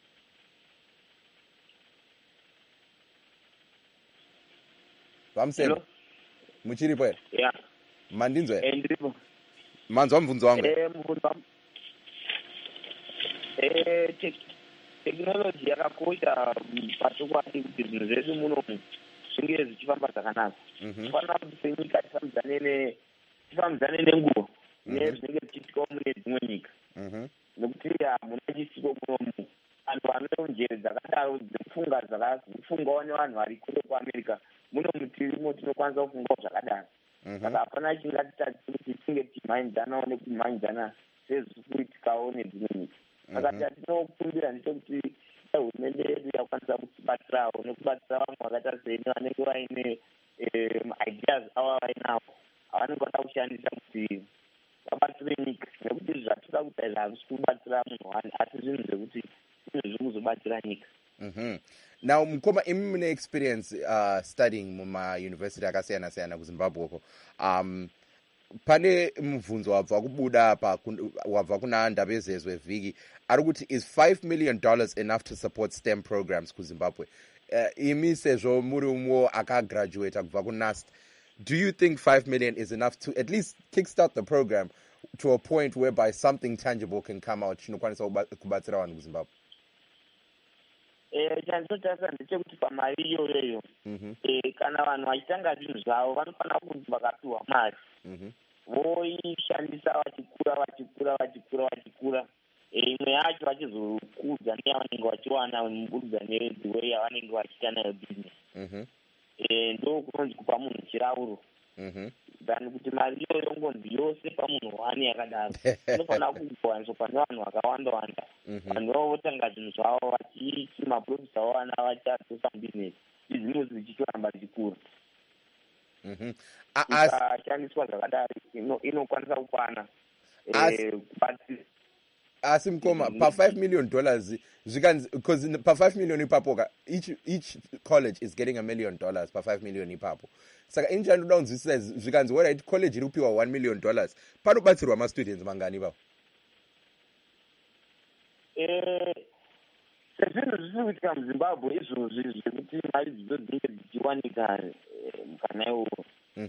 Speaker 1: Vamseni muchiripo here?
Speaker 3: Yeah.
Speaker 1: Mandinzwe?
Speaker 3: Ndiripo.
Speaker 1: Manzwa mvunzo wangu?
Speaker 3: Mvunzo wangu. Technology yakakosha pachokwadi kuti zvinhu zvedu muno zvinge zvichifamba zvakanaka. Tifanira kuti senyika tifambidzane nenguva nezvinenge zvichiitikawo mune dzimwe nyika. Nekuti mune chisiko munomu vanhu vane njere dzakadaro dzekufungawo nevanhu vari kure kuAmerica muno mutirimo tinokwanisa kufungawo zvakadaro. Saka hapana chingatitarisire kuti tinge tichimhanyidzanawo nekumhanyidzana sezviri kuitikawo nedzimwe nyika. Saka tinokumbira ndechekuti hurumende yedu yakwanisa kutibatsirawo nekubatsira vamwe vakaita seni vanenge vaine ideas ava vainawo avanenge vada kushandisa kuti vabatsire nyika, nekuti zvatinoda kuita izvi havisi kubatsira munhu wani asi zvinhu zvekuti zvinhu zviri kuzobatsira nyika.
Speaker 1: Now mukoma imi mune experience studying mumayunivhesiti akasiyana-siyana kuZimbabwe uko, pane mubvunzo wabva kubuda wabva kuna Ndabezezwe Viki ari kuti is $5 million enough to support STEM programs kuZimbabwe? Imi sezvo muri umwe akagraduate kubva kuNAST, do you think 5 million is enough to at least kickstart the program to a point whereby something tangible can come out chinokwanisa kubatsira vanhu kuZimbabwe?
Speaker 3: Chandinotarisa ndechekuti pamari iyoyo kana vanhu vachitanga zvinhu zvavo vanofanira kunzi vakapiwa mari voishandisa vachikura imwe yacho vachizokudza neyavanenge vachiwana mubudidza nedziwe yavanenge vachiita nayo business. Ndo kunonzi kupa munhu chirauro than kuti mari iyoyo ngonzi yose pamunhu wani yakadaro. Inofanira kuwaniswa nevanhu vakawanda vanhu vavo votanga zvinhu zvavo vachiiti maprofisa vawana vachadzosa business izvinhu zvichitoramba zvichikura. Ikashandiswa zvakadaro inokwanisa kukwana kubatsira.
Speaker 1: Asi mukoma pa$5 million zvikanzi because pa$5 million ipapo each college is getting $1 million pa$5 million ipapo. Saka inja ndoda kunzwisisa zvikanzi alright college iri kupiwa $1 million panobatsirwa ma-students mangani ipapo?
Speaker 3: Sezvinhu zviri kuitika muZimbabwe izvozvi zvekuti mari dzidzo dzinenge dzichiwanika mukana iwowo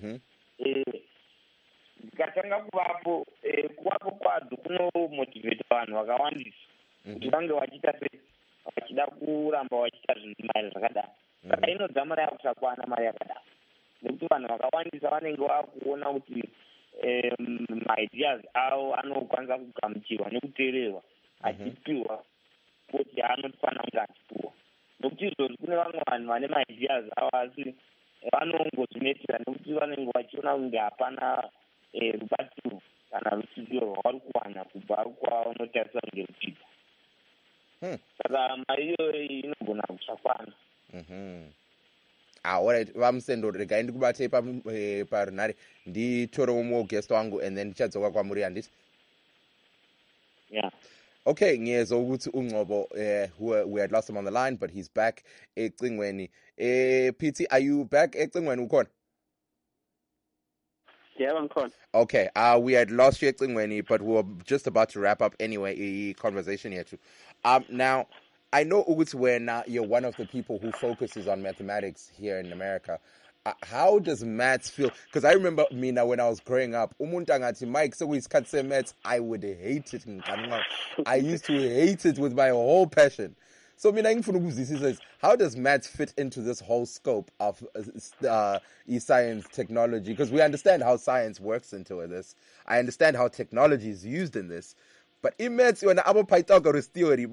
Speaker 3: dzikatanga kuvapo kwadzo kunomotivheta vanhu vakawandisa kuti vange vachiita sei vachida kuramba vachiita zvinhu mari zvakadaro. Saka inodzamara yakusakwana mari yakadaro nekuti vanhu vakawandisa vanenge vakuona kuti maideas avo anokwanisa kugamuchirwa nekuteererwa achipiwa kuti anofanira kunge achipiwa. Nokuti izvozvi kune vamwe vanhu vane maideas avo asi vanongozvinetera nekuti vanenge vachiona kunge hapana rubatsiro kana rutsiviro rwavari kuwana kubva kwavanotarisa kunge ruchipa. Saka mari iyoyo inogona kusakwana.
Speaker 1: Alright, Vamsendo, regai ndikubatei parunhare nditore umwe guest wangu and then ndichadzoka kwamuri handiti?
Speaker 3: Yeah.
Speaker 1: Okay, ngiyezwa ukuthi uNgcobo we had lost him on the line but he's back ecingweni. PT, are you back ecingweni ukhona?
Speaker 5: Yeah, Uncle.
Speaker 1: Okay, we had lost you, Ecingweni, but we were just about to wrap up anyway, conversation here too. Now, I know Uguts, when you're one of the people who focuses on mathematics here in America. How does maths feel? Because I remember now when I was growing up, Mike, so with maths, I would hate it. I used to hate it with my whole passion. So, how does maths fit into this whole scope of science technology? Because we understand how science works into this. I understand how technology is used in this. But in maths, when I'm a Pythagoras theory,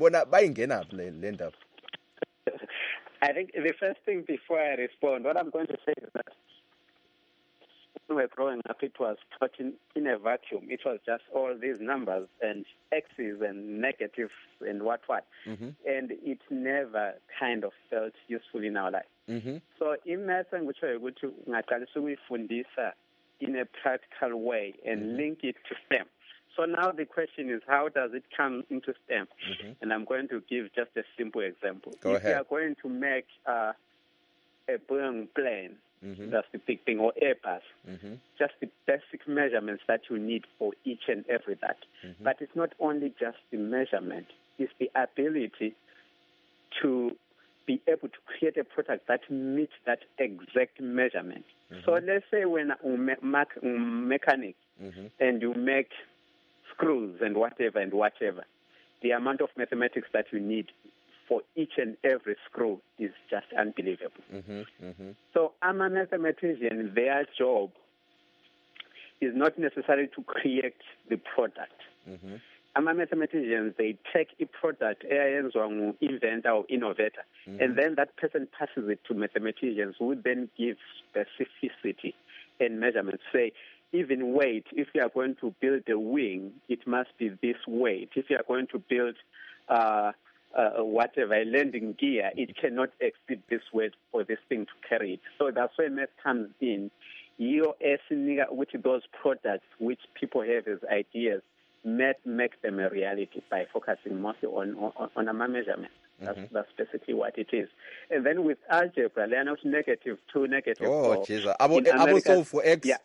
Speaker 5: I think the first thing before I respond, what I'm going to say is that when we were growing up, it was taught in a vacuum. It was just all these numbers and X's and negatives and what.
Speaker 1: Mm-hmm.
Speaker 5: And it never kind of felt useful in our life.
Speaker 1: Mm-hmm.
Speaker 5: So in maths, I'm going to fundisa in a practical way and link it to STEM. So now the question is, how does it come into STEM?
Speaker 1: Mm-hmm.
Speaker 5: And I'm going to give just a simple example.
Speaker 1: Go ahead.
Speaker 5: If you are going to make a Boeing plane,
Speaker 1: mm-hmm.
Speaker 5: that's the big thing, or Airbus,
Speaker 1: mm-hmm.
Speaker 5: just the basic measurements that you need for each and every that.
Speaker 1: Mm-hmm.
Speaker 5: But it's not only just the measurement, it's the ability to be able to create a product that meets that exact measurement.
Speaker 1: Mm-hmm.
Speaker 5: So let's say when you mechanic
Speaker 1: mm-hmm.
Speaker 5: and you make screws and whatever, the amount of mathematics that you need for each and every screw is just unbelievable.
Speaker 1: Mm-hmm. Mm-hmm.
Speaker 5: So I'm a mathematician. Their job is not necessarily to create the product.
Speaker 1: Mm-hmm.
Speaker 5: I'm a mathematician. They take a product, inventor or innovator,
Speaker 1: mm-hmm.
Speaker 5: and then that person passes it to mathematicians who then give specificity and measurements. Say, even weight, if you are going to build a wing, it must be this weight. If you are going to build a landing gear, it cannot exceed this weight for this thing to carry it. So that's where math comes in. Which those products which people have as ideas, math makes them a reality by focusing mostly on a measurement. That's basically what it is. And then with algebra, they are not -2, -4.
Speaker 1: Oh, Jesus. I solve for X.
Speaker 5: Yeah.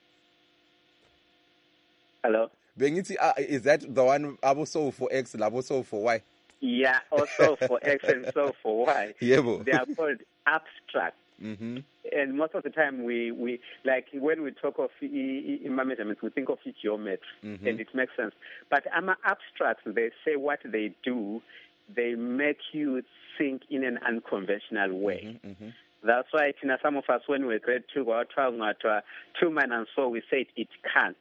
Speaker 5: Hello?
Speaker 1: Is that the one I will solve for X and I will solve for Y?
Speaker 5: Yeah, also for X and so for Y.
Speaker 1: Yeah,
Speaker 5: they are called abstract.
Speaker 1: Mm-hmm.
Speaker 5: And most of the time, we like when we talk of measurements, we think of geometry,
Speaker 1: mm-hmm.
Speaker 5: and it makes sense. But abstracts, they say what they do, they make you think in an unconventional way.
Speaker 1: Mm-hmm. Mm-hmm.
Speaker 5: That's why, some of us, when we grade 2 or 2 and so, we say it can't.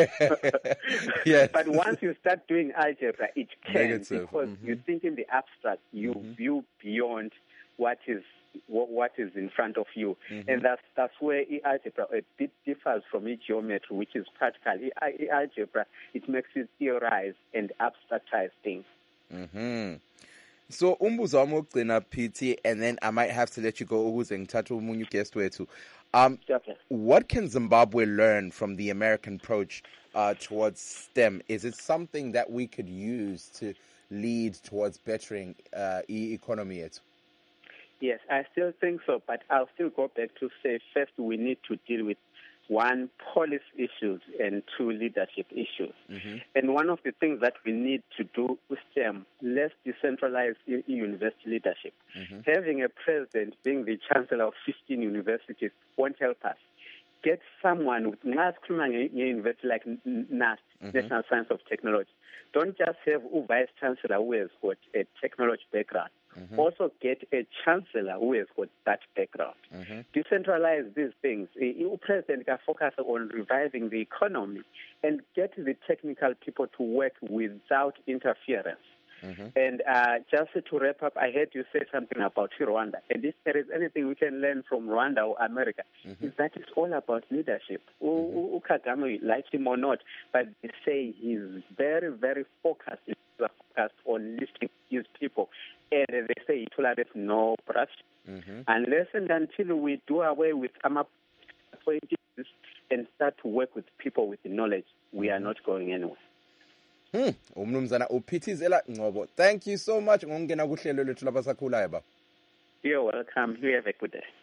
Speaker 1: Yes.
Speaker 5: But once you start doing algebra, it can.
Speaker 1: Negative.
Speaker 5: Because
Speaker 1: mm-hmm.
Speaker 5: you think in the abstract, you
Speaker 1: mm-hmm.
Speaker 5: view beyond what is in front of you.
Speaker 1: Mm-hmm.
Speaker 5: And that's where algebra a bit differs from geometry, which is practical. Algebra, it makes you theorize and abstractize things.
Speaker 1: Mm-hmm. So umbuzo wami wokugcina PT, and then I might have to let you go ukuze ngithathe umunye guest wethu.
Speaker 5: Okay.
Speaker 1: What can Zimbabwe learn from the American approach towards STEM? Is it something that we could use to lead towards bettering economy yethu?
Speaker 5: Yes, I still think so, but I'll still go back to say first we need to deal with 1, policy issues, and 2, leadership issues.
Speaker 1: Mm-hmm.
Speaker 5: And one of the things that we need to do with STEM, let's decentralize university leadership.
Speaker 1: Mm-hmm.
Speaker 5: Having a president being the chancellor of 15 universities won't help us. Get someone with university like NAST,
Speaker 1: mm-hmm.
Speaker 5: National Science of Technology. Don't just have a vice chancellor who has got a technology background. Mm-hmm. Also get a chancellor who has got that background.
Speaker 1: Mm-hmm.
Speaker 5: Decentralize these things. The president can focus on reviving the economy and get the technical people to work without interference.
Speaker 1: Mm-hmm.
Speaker 5: And just to wrap up, I heard you say something about Rwanda. And if there is anything we can learn from Rwanda or America,
Speaker 1: mm-hmm.
Speaker 5: is that it's all about leadership.
Speaker 1: Mm-hmm.
Speaker 5: Kagame, like him or not, but they say he's very, very focused. He's focused on lifting his people. And they say it will have no corruption.
Speaker 1: Mm-hmm.
Speaker 5: Unless and until we do away with appointees and start to work with people with knowledge, we are not going anywhere.
Speaker 1: Umnumzana uphithizela Ngcobo. Thank you so much ngokungena kuhlelo lethu labasakhulayo baba.
Speaker 5: You're welcome. You have a good day.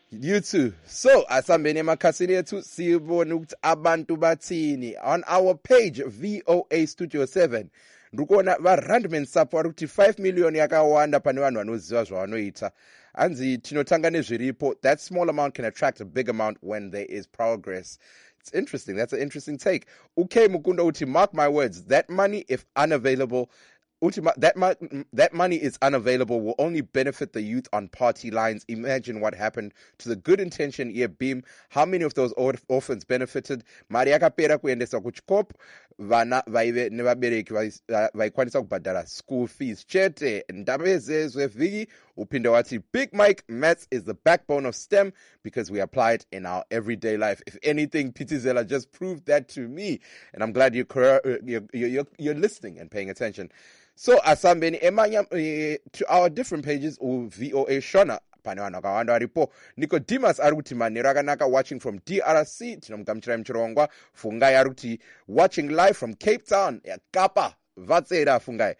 Speaker 1: You too. So, asambeni emakhasini ethu sibone ukuthi abantu bathini on our page VOA Studio 7. Ndikona va Randman support ukuthi 5 million yakawanda pane vanhu vanoziva zvavanoita. Anzi tinotanga nezviripo. That small amount can attract a big amount when there is progress. It's interesting. That's an interesting take. Okay, Mukunda uti, mark my words. That money, if unavailable, that money is unavailable, will only benefit the youth on party lines. Imagine what happened to the good intention year beam. How many of those orphans benefited? Mari yakapera kuendesa kuchikop, vana vaive nevabereki vaikwanisa kubhadhara school fees. Chete, ndabezezwe vigi, upinde wati, Big Mike, maths is the backbone of STEM because we apply it in our everyday life. If anything, Pitizela just proved that to me. And I'm glad you're listening and paying attention. So, asambeni emanya to our different pages VOA Shona pane vanhu vakawanda varipo. Nicodemus ari kuti manheru akanaka watching from DRC. Tinomugamuchirai muchirongwa. Fungai ari kuti watching live from Cape Town. Yakapa vatsera fungai.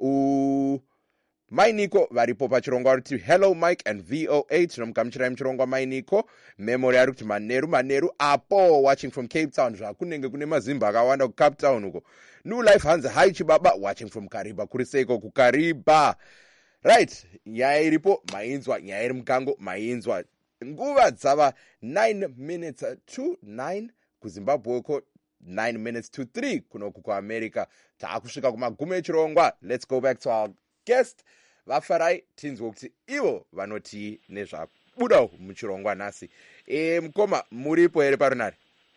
Speaker 1: Mainiko varipo pachirongwa ari kuti hello Mike and VOA. Tinomugamuchirai muchirongwa Mainiko. Memory ari kuti manheru apo watching from Cape Town. Zvakunenge kune mazimba akawanda ku Cape Town uko. New Life Hanze Hai Chibaba watching from Kariba kuriseko ku Kariba. Right, nyaya iripo mainzwa, nyaya iri mukango mainzwa. Nguva dzava 9 minutes to 9 kuZimbabwe uko 9 minutes to 3 kunoku kuAmerica. Taakusvika kumagumo echirongwa. Let's go back to our guest. Vafarai tinzwe kuti ivo vanoti nezvabuda muchirongwa nhasi. Mukoma muripo here parunare?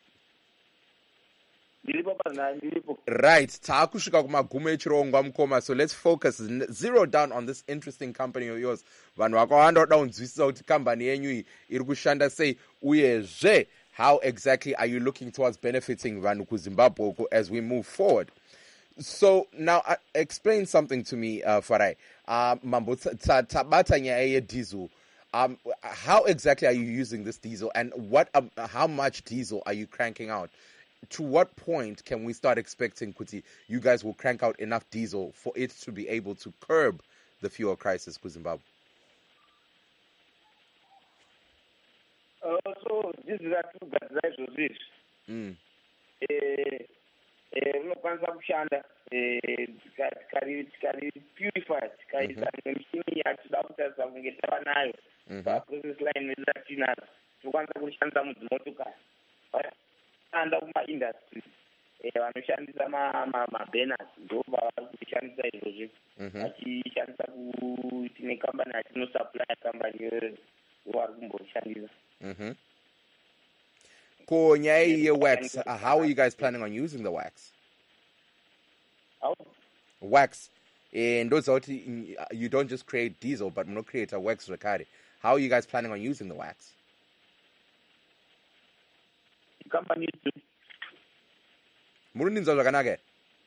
Speaker 1: Right, taakusvika kumagumo echirongwa mukoma, so let's focus, zero down on this interesting company of yours. Vanhu vakawanda voda kunzwisisa kuti kambani yenyu iyi iri kushanda sei, uyezve how exactly are you looking towards benefiting vanhu kuZimbabwe as we move forward. So now explain something to me, Farai. Mambo tabata nyaya yediesel. How exactly are you using this diesel, and how much diesel are you cranking out? To what point can we start expecting, Kuti, you guys will crank out enough diesel for it to be able to curb the fuel crisis for Zimbabwe?
Speaker 3: So this is two guys of this. Unokwanisa kushanda tikari purified tikaisa nemishini yatida kutarisa kunge tava nayo paprocess line yatinayo tinokwanisa kushandisa mudzimotokari anda kumaindustry vanoshandisa mabanners ndobva vari kushandisa izvozvo vachishandisa tine kambani yatinosupply kambani iyoyo vari kumboshandisa.
Speaker 1: Ko nyaya yewax, how are you guys planning on using the wax? Wax. Ndoziva kuti you don't just create diesel, but muno create a wax zvakare. How are you guys planning on using the wax?
Speaker 3: Company
Speaker 1: muruninzwa zvakanaka.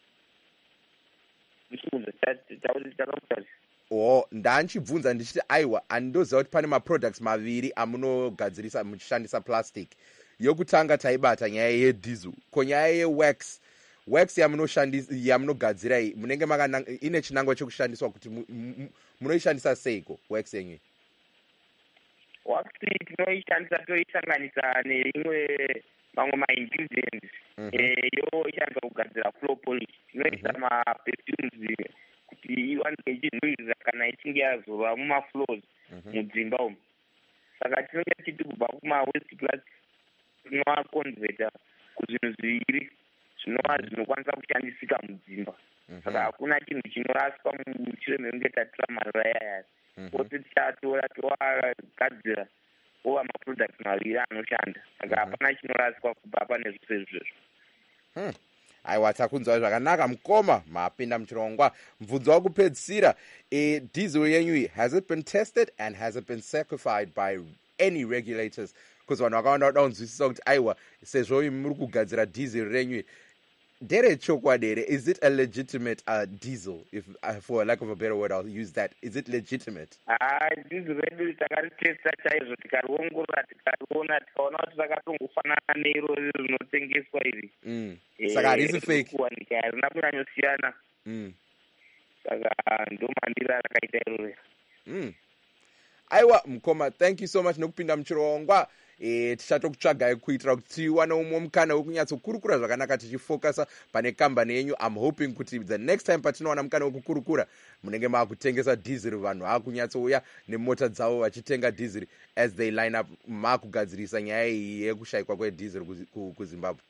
Speaker 1: Ndanchibvunza ndichiti aiwa andoziva kuti pane maproducts maviri amunogadzirisa muchishandisa plastic. Yokutanga taibata nyaya yediesel. Ko nyaya yewax, wax yamunogadzira iyi munenge ine chinangwa chekushandiswa kuti munoishandisa seiko wax yenyu?
Speaker 3: Wax tinoishandisa toisanganisa neimwe mamwe ma-ingredients yo ishandisa kugadzira floor polish. Tinoisa ma-perfumes kuti iwanike ichinhuhwirira kana ichinge yazova mumafloors mudzimba umu. Saka tinenge tichiti kubva kuma-waste plastic tinoakonvheta kuzvinhu zviviri zvinova zvinokwanisa kushandisika mudzimba. Saka hakuna chinhu chinoraswa mushure mekunge tatora marara yaya. Ose tichatora toagadzira ova maproducts maviri anoshanda. Saka hapana chinoraswa kubva pane zvose izvozvo.
Speaker 1: Aiwa, takunzwa zvakanaka mukoma, mapinda muchirongwa. Mvunzo wakupedzisira, diesel yenyu, has it been tested and has it been certified by any regulators? Because vanhu vakawanda voda kunzwisisa kuti aiwa sezvo muri kugadzira diesel renyu nderechokwadi, is it a legitimate diesel? If for lack of a better word, I'll use that. Is it legitimate?
Speaker 3: Diesel redu takaritesta chaizvo tikariongorora tikariona tikaona kuti rakatongofanana neiro rinotengeswa iri.
Speaker 1: Saka harisi fake.
Speaker 3: Kuwanika harina kunyanyosiyana. Saka ndomandira rakaita iroro.
Speaker 1: aiwa mkoma, thank you so much nokupinda muchirongwa. Tichatokutsvagai kuitira kuti tiwane umwe mukana wekunyatsokurukura zvakanaka tichifocusa pane kambani yenyu. I'm hoping kuti the next time patinowana mukana wekukurukura munenge maakutengesa diesel, vanhu vaakunyatsouya nemota dzavo vachitenga diesel as they line up, maakugadzirisa nyaya iyi yekushayikwa kwediesel kuZimbabwe.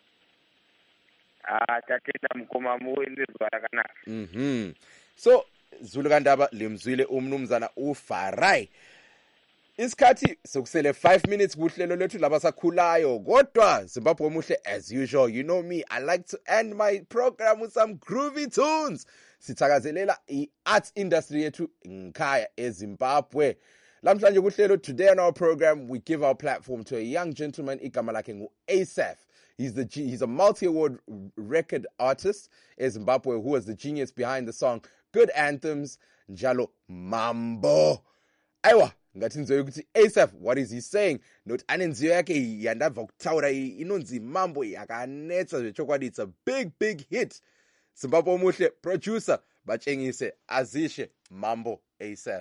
Speaker 3: Tatenda mukoma muwendezwa rakanaka.
Speaker 1: So Zulukandaba limzwile umnumzana uFarai. Isikhathi sokusele 5 minutes kuhlelo lethu labasakhulayo, kodwa Zimbabwe muhle as usual. You know me, I like to end my program with some groovy tunes. Sithakazelela i-arts industry yethu nkhaya eZimbabwe. Lamhlanje kuhlelo, today on our program we give our platform to a young gentleman igama lakhe ngu-Asaph. He's a multi-award record artist in Zimbabwe who was the genius behind the song Good Anthems, Njalo Mambo. Aiwa, ngathi nizwe ukuthi Asaph, what is he saying? Not anenziyo yake yandabva kutaura inonzi Mambo yakanetsa zvechokwadi. It's a big hit. Zimbabwe muhle producer batshengise azishe Mambo Asaph.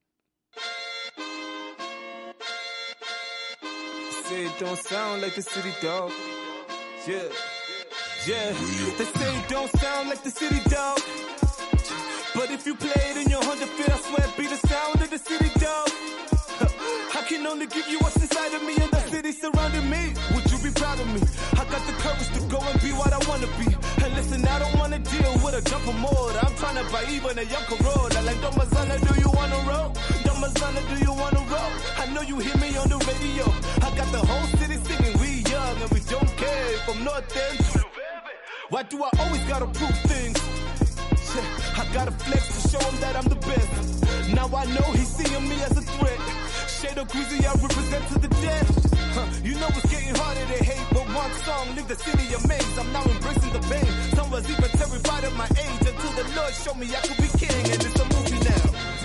Speaker 7: Say it don't sound like the city dog. Yeah. They say it don't sound like the city dog. But if you play it in your 100 feet, I swear it be the sound of the city dog. I can only give you what's inside of me and the city surrounding me. Would you be proud of me? I got the courage to go and be what I wanna be. And listen, I don't wanna deal with a jumper mode. I'm trying to buy even a young road. I like Domazana, do you wanna roll? Domazana, do you wanna roll? I know you hear me on the radio. I got the whole city singing, we young and we don't care. From north end to the velvet. Why do I always gotta prove things? I gotta flex to show him that I'm the best. Now I know he's seeing me as a threat. Shade of greasy, I represent to the death. You know it's getting harder to hate, but one song leave the city amazed. I'm now embracing the pain. Some was even terrified of my age until the Lord showed me I could be king, and it's a movie now.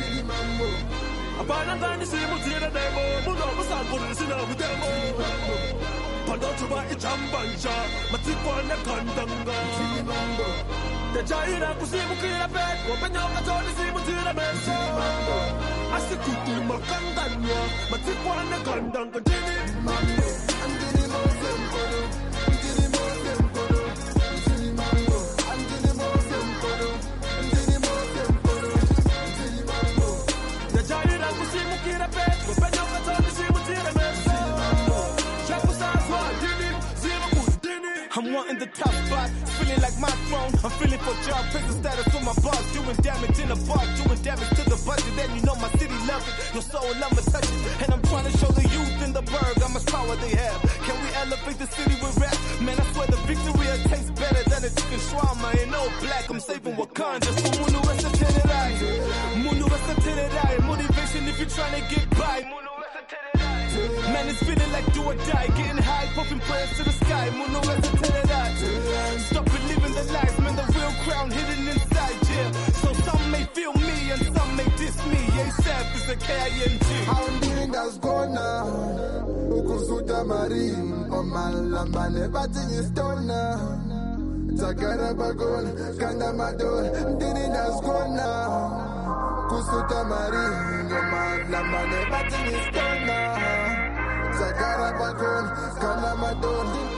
Speaker 7: The giant kusimukira pet, wapenyoka toni simutira meso. Asikuti makandanya, matikwane kandanga dini mambo. Andini mozemkono, andini mozemkono, andini mambo. Andini mozemkono, andini mozemkono, andini mambo. The giant kusimukira pet, wapenyoka toni simutira meso. Chakusazwa dini, zimukudini. I'm wanting the top spot. Feeling like my throne, I'm feeling for job, prison status on my boss, doing damage in the bar, doing damage to the budget, and you know my city love it, your soul I'ma touch it, and I'm trying to show the youth in the burg how much power they have. Can we elevate the city with rap? Man, I swear the victory tastes better than a chicken shawarma in all black. I'm saving Wakanda, so Munu Resta Tenerai, Munu Resta Tenerai, motivation if you're trying to get by, Munu Resta Tenerai. Man, it's feeling like do or die, getting high, pumping prayers to the sky, Munu Resta Tenerai. Stop believing the lies, man, the real crown hidden inside, yeah. So some may feel me and some may diss me. Asaph is a K-I-N-G.
Speaker 8: I'm doing that's gone now. Ukusuta marim, omalamba nebating is done now. Takara bagon, kanda madon, doing that's gone now. Kusuta marim, omalamba nebating is done now. Takara bagon, kanda madon.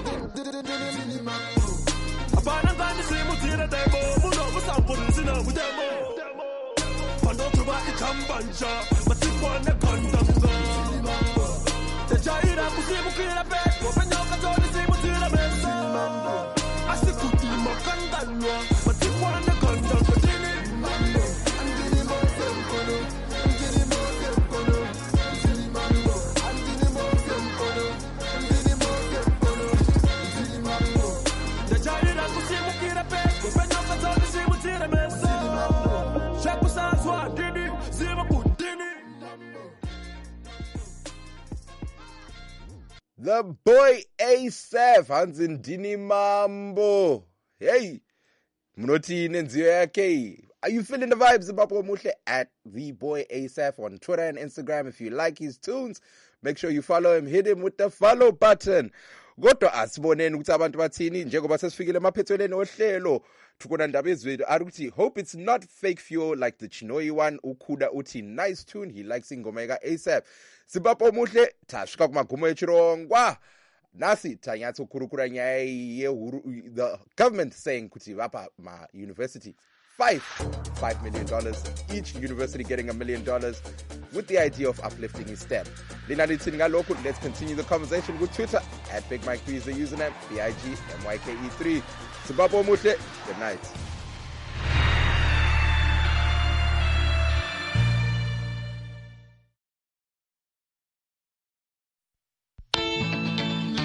Speaker 7: Abanangani simutira demo, muno musambuni sina mudemo. Panotuba itambanja, matikwane kandanga. Tejaira kusimukira pet, wapenyoka toni simutira meso. Asikuti makandanya, matikwane kandanga dini mambo. Andini mozemkono, andini mozemkono, andini mambo. Andini mozemkono, andini mozemkono, andini mambo. Tejaira kusimukira pet, wapenyoka toni simutira meso. Chakusazwa dini, zimukudini.
Speaker 1: The boy Asaph, Hanzindini Mambo. Hey, munoti nenziyo yake. Are you feeling the vibes, Zimbabwe muhle? At the boy Asaph on Twitter and Instagram. If you like his tunes, make sure you follow him. Hit him with the follow button. kodwa asiboneni ukuthi abantu bathini njengoba sesifikile emaphethelweni ohlelo tukona ndaba ezweni ari ukuthi hope it's not fake fuel like the Chinoi one. Ukhuda uthi nice tune, he likes ingoma eka ASAP. Zimbabwe omuhle thashika kumagumo echirongwa nasi tanyatso kurukura nyaya the government saying kuti vapa ma university $5 million, each university getting $1 million, with the idea of uplifting his STEM. Let's continue the conversation with Twitter at Big Mike P is the username, BIGMYKE3. Zimbabwe Muhle, good night.